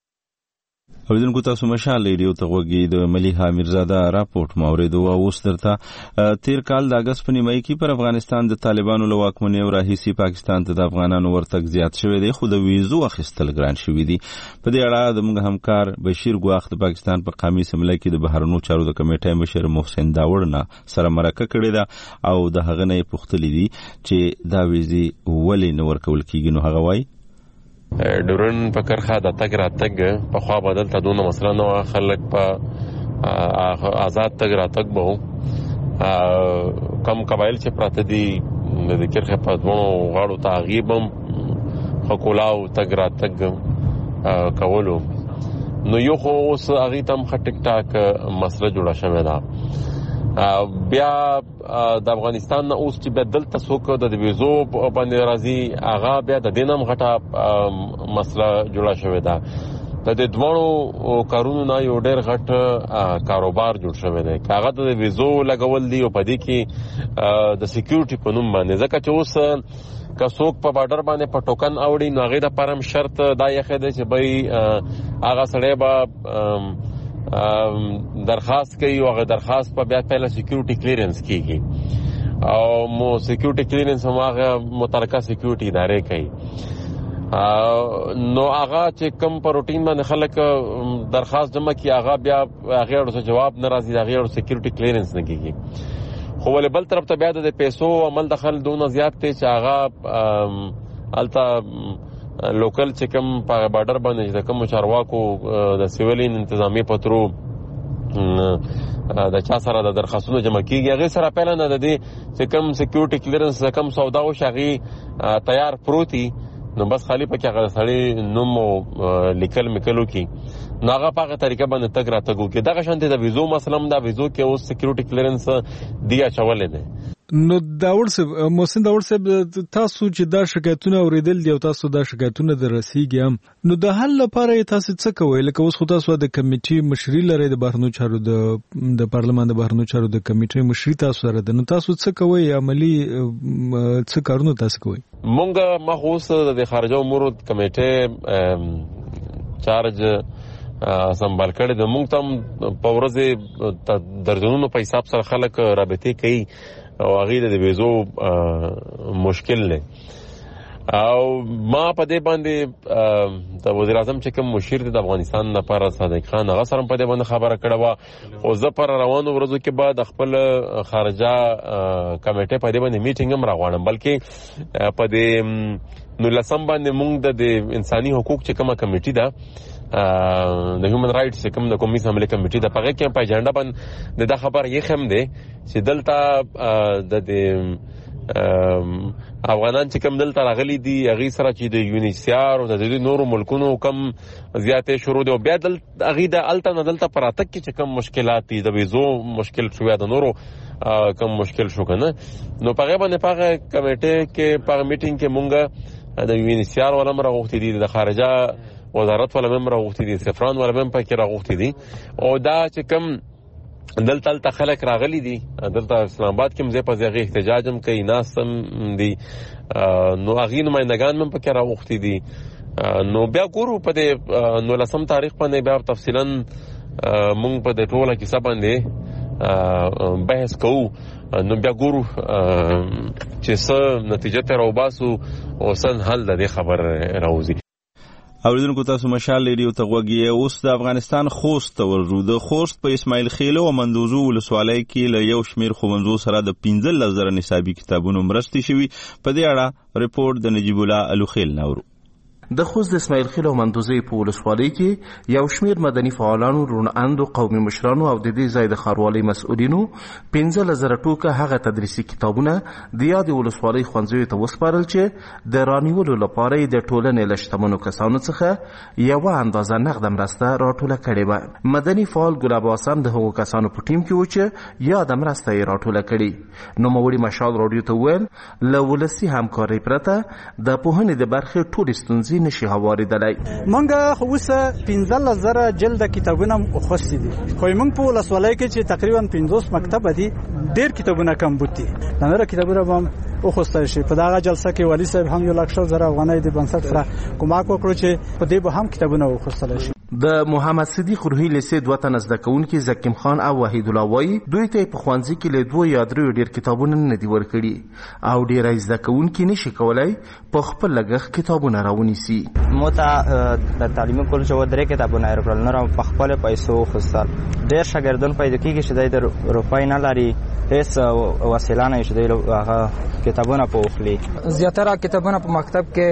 اوریدونکو تاسو مشال ریډیو ته غوږی د ملیحه میرزاده راپورټ موریدو او اوس درته تیر کال د اگست په نیمایي کې پر افغانستان د طالبانو له واکمنۍ راهیسي پاکستان ته د افغانانو ورتګ زیات شوی دی خو د ویزو اخیستل ګران شوی دی. په دې اړه د موږ همکار بشیر ګواخ د پاکستان په قومي اسمبلی کې د بهرنیو چارو د کمیټې مشر محسن داوړ نه سره مرکه کړې ده او د هغه نه پوښتلې دي چې دا ویزي ولې نه ورکول کیږي. نو هغه وایي ډورن په کرخه د تګ راتګ په خوا بدل ته دونه مسله نو خلک په آزاد تګ راتګ به کم قبایل چې پراته دي د کرخه په دونو غاړو تعقیبم خکولاو تګ راتګ کولو نو یو خو اوس هغه تم ټیک ټاک مسله جوړه شوې ده. بیا د افغانستان نه اوس چې بدل تاسو د ویزو باندې راځي هغه بیا د دینم غټه مسله جوړه شوې ده. د دوه کارونو نه یو ډېر غټ کاروبار جوړ شوی دی. هغه د ویزو لګول دی او په دې کې د سکیورټي په نوم باندې ځکه چې اوس که څوک په بارډر باندې په ټوکن اوړي نو هغه د پرم شرط دا یې خېده چې بای هغه سړی به درخواست کوي او هغه درخواست په بیا پهله سکیورټي کلیرنس کیږي او مو سکیورټي کلیرنس هغه متعلقه سکیورټي ادارې کوي نو هغه چې کم په روټین باندې خلک درخواست جمع کی هغه بیا هغه ورته جواب ناراضي هغه ورته سکیورټي کلیرنس نه کیږي. خو ول بل طرف ته بیا د پیسو عمل دخل دونه زیات ته چې هغه الته لوکل چې کوم په بارډر باندې د کوم چارواکو د سیویلین انتظامی پترو د چا سره د درخواستونو جمع کیږي هغه سره پهل نه د دې چې کوم سکیورټي کلیرنس کم سودا او شغي تیار پروتي نو بس خالی پکې هغه سړی نوم لیکل میکلو کی نو هغه په هغه طریقه باندې تګ راتګو کې دغه شانتي د ویزو مسلم دا ویزو کې اوس سکیورټي کلیرنس دی اچولې ده. نو داوړ صاحب محسن داوړ صاحب تاسو چې دا شکایتونه اوریدل دي او تاسو دا شکایتونه درسیږي هم نو د حل لپاره تاسو څه کوئ؟ لکه اوس خو تاسو د کمیټې مشري لري د بهرنیو چارو د پارلمان د بهرنیو چارو د کمیټې مشري تاسو سره ده نو تاسو څه کوئ؟ عملی څه کارونه تاسو کوئ؟ مونږ مخصوص د خارجه امور کمیټې چارج سمبال کړي د مونږ تم په ورځ درجنونو په حساب سره خلک رابطه کوي او هغه د ویزو مشکل نه او ما په دې باندې د وزیر اعظم چې کوم مشیر د افغانستان لپاره صادق خان هغه سره په دې باندې خبره کړې و او زه پر روانو ورځو کې بعد خپل خارجه کمیټه په دې باندې میټینګ هم راغوړم بلکې په دې نو لسم باندې موږ د انساني حقوق چې کومه کمیټه ده د هیومن رائټس کوم د قومي اسمبلی کمیټې د پغه کې په اجنډا باندې د خبر یې خم دی چې دلته د افغانان چې کوم دلته راغلي دي هغه سره چې د یونیسیار او د نورو ملکونو کم زیاتې شروع دي او بیا دلته هغه د الته نه دلته پراتک کې چې کوم مشکلات دي د ویزو مشکل شو یا د نورو کم مشکل شو کنه نو پغه باندې پغه کمیټې کې پغه میټینګ کې مونږه د یونیسیار ولم راغوښتي دي د خارجه وزارت ولا هم راغوښتي دي، سفران ولا هم پکې راغوښتي دي. او دا چې کوم دلته خلک راغلي دي، دلته اسلام آباد کې مزه په ځای احتجاج هم کوي، ناس هم دي، نو هغې نمایندګان هم پکې راغوښتي دي. نو بیا ګورو په دې 19 تاریخ باندې بیا تفصیلا مونږ په دې ټوله کیسه باندې بحث کوو. نو بیا ګورو چې څه نتیجه ته راوباسو او څه حل د دې خبر راوځي. اوریدونکو تاسو مشال ریډیو ته غوږی. اوس د افغانستان خوست ته ورځو. د خوست په اسماعیل خیل او مندوزو ولسوالۍ کې له یو شمیر ښوونځو سره د 15,000 نصابي کتابونو مرستې شوي. په دې اړه ریپورت د نجیب الله الوخیل نورو. د خوست د اسماعیل خیل او مندوزي په ولسوالۍ کې یو شمیر مدني فعالانو، روناندو، قومي مشرانو او د دې ځای د ښاروالۍ مسؤلینو 15,000 ټوکه هغه تدریسي کتابونه د یادې ولسوالۍ ښوونځیو ته وسپارل چې د رانیولو لپاره د ټولنې له شتمنو کسانو څخه یوه اندازه نغده مرسته راټوله کړې وه. مدني فعال ګلاب حسن د هغو کسانو په ټیم کې و چې یاده مرسته یې راټوله کړې. نوموړي مشال راډیو ته وویل له ولسي همکارۍ پرته د پوهنې د برخې ټولې ستونزې نشي هواریدلی. مونږ خو اوسه 15,000 جلد کتابونه خوښتي دي، خو موږ په ولسوالۍ کې چې تقریبا 50 مکتب دي، ډېر کتابونه کم بوتي. نن کتابونه به وخوستل شي. په دغه جلسه کې والي صاحب هم 1,00,000 افغانۍ د بنسټ سره کومک وکړو چې په دې به هم کتابونه وخوستل شي. د محمد صدیق روحي لیسې دوه تنه زده کوونکي زکیم خان او وحید الله وایي دوی ته په ښوونځي کې له 2 یا 3 ډېر کتابونه نه دي ورکړي او ډېری زده کوونکي نشي کولی په خپل لګښت کتابونه راونیسي. مو ته د تعلیمي کولج 3 کتابونه ورکړل، نور په خپل پیسو خسر. ډېر شاګردان پیدا کېږي چې د روپۍ نه لري، هیڅ وسیله نه شي د هغه کتابونه په وخلي. زیاتره کتابونه په مکتب کې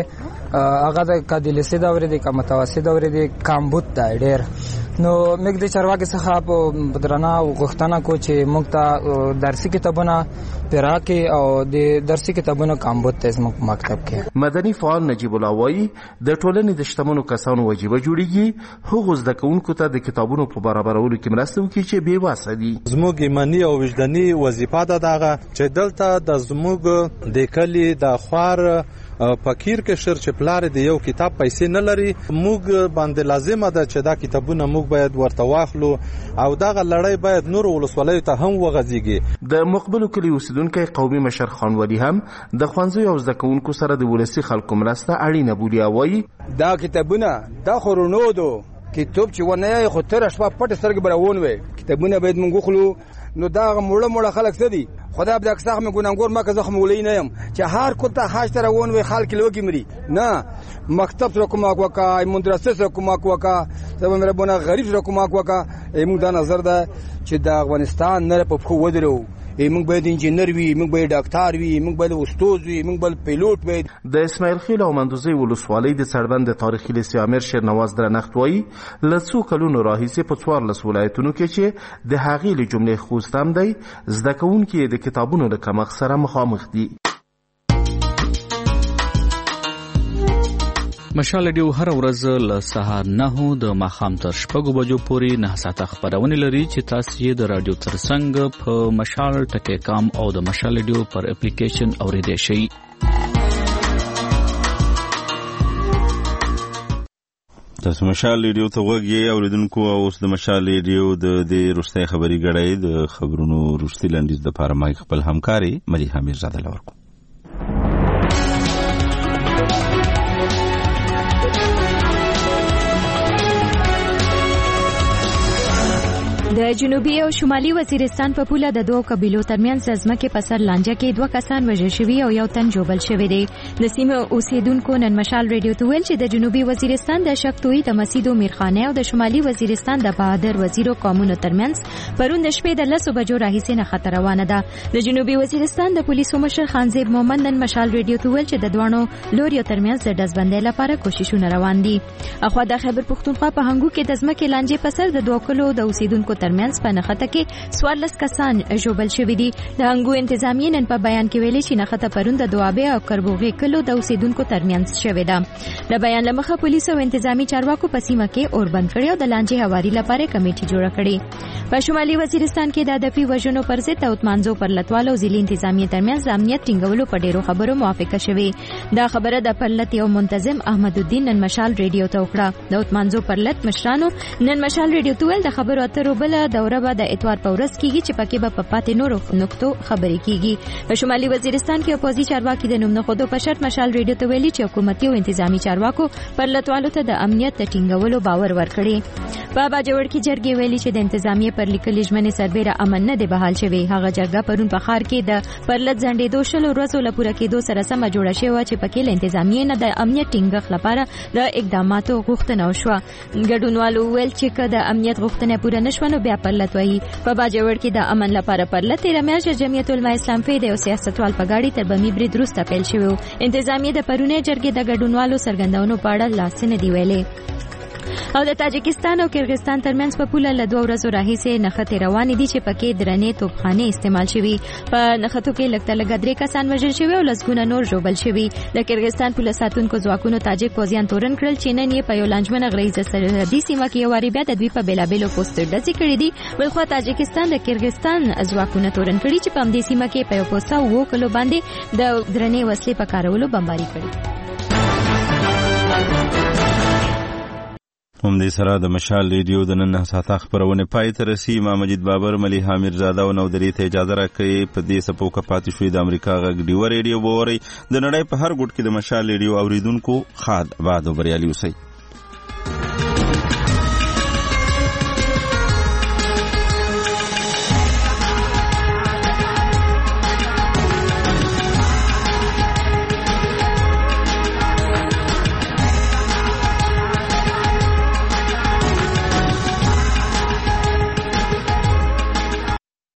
هغه د کادلیسي دورې دي، که متوسط دورې دي، کامبوت دی ډېر. نو موږ د چارواکي څخه په درنه غوښتنه کو چې موږ ته درسي کتابونه پیراکي او د درسي کتابونو کامبوت ته زموږ مکتب کې. مدني فعال نجیب الله وایي د ټولنې د شتمنو کسانو وجیبه جوړیږي هغو زده کوونکو ته د کتابونو په برابرولو کې مرسته وکړي چې بې وسه دي. زموږ ایماني او وجداني وظیفه ده دغه چې دلته د زموږ د کلي د خوار فقیر کې شر چې پلار دی یو کتاب پیسې نه لري، موږ باندې لازمه ده چې دا کتابونه موږ باید ورته واخلو او دغه لړۍ باید نور ولسوالیو ته هم وغځیږي. د مقبلو کلي اوسیدونکی قومي مشر خان ولی هم د ښوونځیو او زده کوونکو سره د ولسي خلکو مرسته اړینه بولي او وایي دا کتابونه دا خورونو دو کتاب چې ونه خو تر شپه پټ سترګې براون وي، کتابونه باید موږ خلو. نو دا مړه خلک څه دي؟ خدا به دغه څخه ګونګور ما که زخم ولې نه يم چې هر کوته حاج تر ون وي خلک لوګي مري نه مکتب سره کومک وکا مدرسې سره کومک وکا زموږ ربونه غریب سره کومک وکا. موږ دا نظر ده چې د افغانستان نه په خو ودرو، موږ باید انجینر وي، موږ باید ډاکټر وي، موږ باید استاد وي، موږ باید پیلوټ وي. د اسماعیل خیل او مندوزي ولسوالۍ د سړبند تاریخي لیسې امیر شیرنواز درنښت وایي له څو کلونو راهیسې په 14 ولایتونو کې چې د هغې له جملې خوست هم دی زده کوونکي د کتابونو د کمښت سره مخامخ دي. مشال ریډیو هر ورځ له سهار 9 د ماښام تر 6 بجو پورې 9 ساعته خبرونه لري چې تاسو یې د رادیو ترڅنګ په مشال.com او د مشال ریډیو پر اپلیکیشن اوریدئ شئ. تاسو مشال ریډیو ته غوږی اوریدونکو او اوس د مشال ریډیو د دې روستۍ خبري غړې د خبرونو روستي لنډیز د پاره مای خپل همکاري مليحه میرزاده لورکو. د جنوبي او شمالي وزیرستان په پوله د دوه قبيلو ترمنځ ځمکې په سر لانجه کې 2 کسان وژل شوي او یو تن ژوبل شوی دی. د سیمه اوسیدونکو نن مشال ریډیو ته ویل چې د جنوبي وزیرستان د شکتوي د مسیدو میرخانه او د شمالي وزیرستان د بهادر وزیرو قومونو ترمنځ پرون د شپې د 10 بجو راهیسې نه خطر روانه ده. د جنوبي وزیرستان د پولیسو مشر خانزیب مومند نن مشال ریډیو ته ویل چې د دوانو لوريو ترمنځ د دزبندۍ لپاره کوششونه روان دي. اخو د خیبر پښتونخوا په هنګو کې د ځمکې لانجې په سر د دوه کلو د اوسیدونکو ترمنځ ترمنځ په نښته کې 14 کسان ژوبل شوي دي. د هنګو انتظامیې نن په بیان کې ویلي چې نښته پرون د دوابې او کربوغې کلو د اوسیدونکو ترمنځ شوې ده. د بیان له مخه پولیسو او انتظامی چارواکو په سیمه کې اور بند کړی او د لانجې هواري لپاره کمیټه جوړه کړې. په شمالي وزیرستان کې د هدفي وژنو پر ضد د اتمانزو پرلتوالو او ضلعي انتظامیې ترمنځ امنیت ټینګولو په ډیرو خبرو موافقه شوې. دا خبره د پرلت یو منتظم احمد الدین نن مشال ریډیو ته وکړه. د اتمانزو پرلت مشرانو نن مشال ریډیو ته ویل د خبرو اترو بل دوره به د اتوار په ورځ کیږي چې پکې به په پاتې نورو نقطو خبرې کیږي. په شمالي وزیرستان کې اپوزي چارواکي د نوم نه خودو په شرط مشال ریډیو ته ویلي چې حکومتي او انتظامی چارواکو پرلتوالو ته د امنیت ټینګولو باور ورکړي. په باجوړ کې جرګې ویلي چې د انتظامیې پر لیکلي ژمنې سربېره امن نه دی بحال شوی. هغه جرګه پرون په ښار کې د پرلت ځنډېدو 20 ورځو له پوره کېدو سره سمه جوړه شوې وه چې پکې له انتظامیې نه د امنیت ټینګښت لپاره د اقداماتو غوښتنه وشوه. ګډونوالو وویل چې که د امنیت غوښتنه پوره نه شوه نو بیا پرلت وایي. په باجوړ کې د امن لپاره پرلت تېره میاشت جمعیت العلماء اسلام فی د یو سیاستوال په ګاډي تر بمي برید وروسته پیل شوی و. انتظامیې د پرونۍ جرګې د ګډونوالو څرګندونو په اړه لاس نه دی ویلي. او د تاجکستان او کرغستان ترمنځ په پوله له 2 ورځو راهیسې نښتې روانې دي چې پکې درنې توپخانې استعمال شوي. په نښتو کې لږ تر لږه 3 کسان وژل شوي او لسګونه نور ژوبل شوي. د کرغستان پوله ساتونکو ځواکونو تاجک پوځیان تورن کړل چې نن یې په یو لانجمنه غریزه سرحدي سیمه کې یو وارې بیا د دوی په بېلابېلو پوستو ډزې کړې دي. بلخوا تاجکستان د کرغستان ځواکونه تورن کړي چې په همدې سیمه کې په یو پوسته 7 کلو باندې د درنې وسلې په کارولو بمباري کړې. همدې سره د مشال ریډیو د نن ساعته خبرونه پای ته رسي. ما مجید بابر، ملي حامد زاده او نودری ته اجازه راکړئ. په دې سپو کې پاتې شوې د امریکا غږ ډیو ریډیو بوري د نړۍ په هر ګوټ کې د مشال ریډیو اوریدونکو خاد آباد او بریالي اوسئ.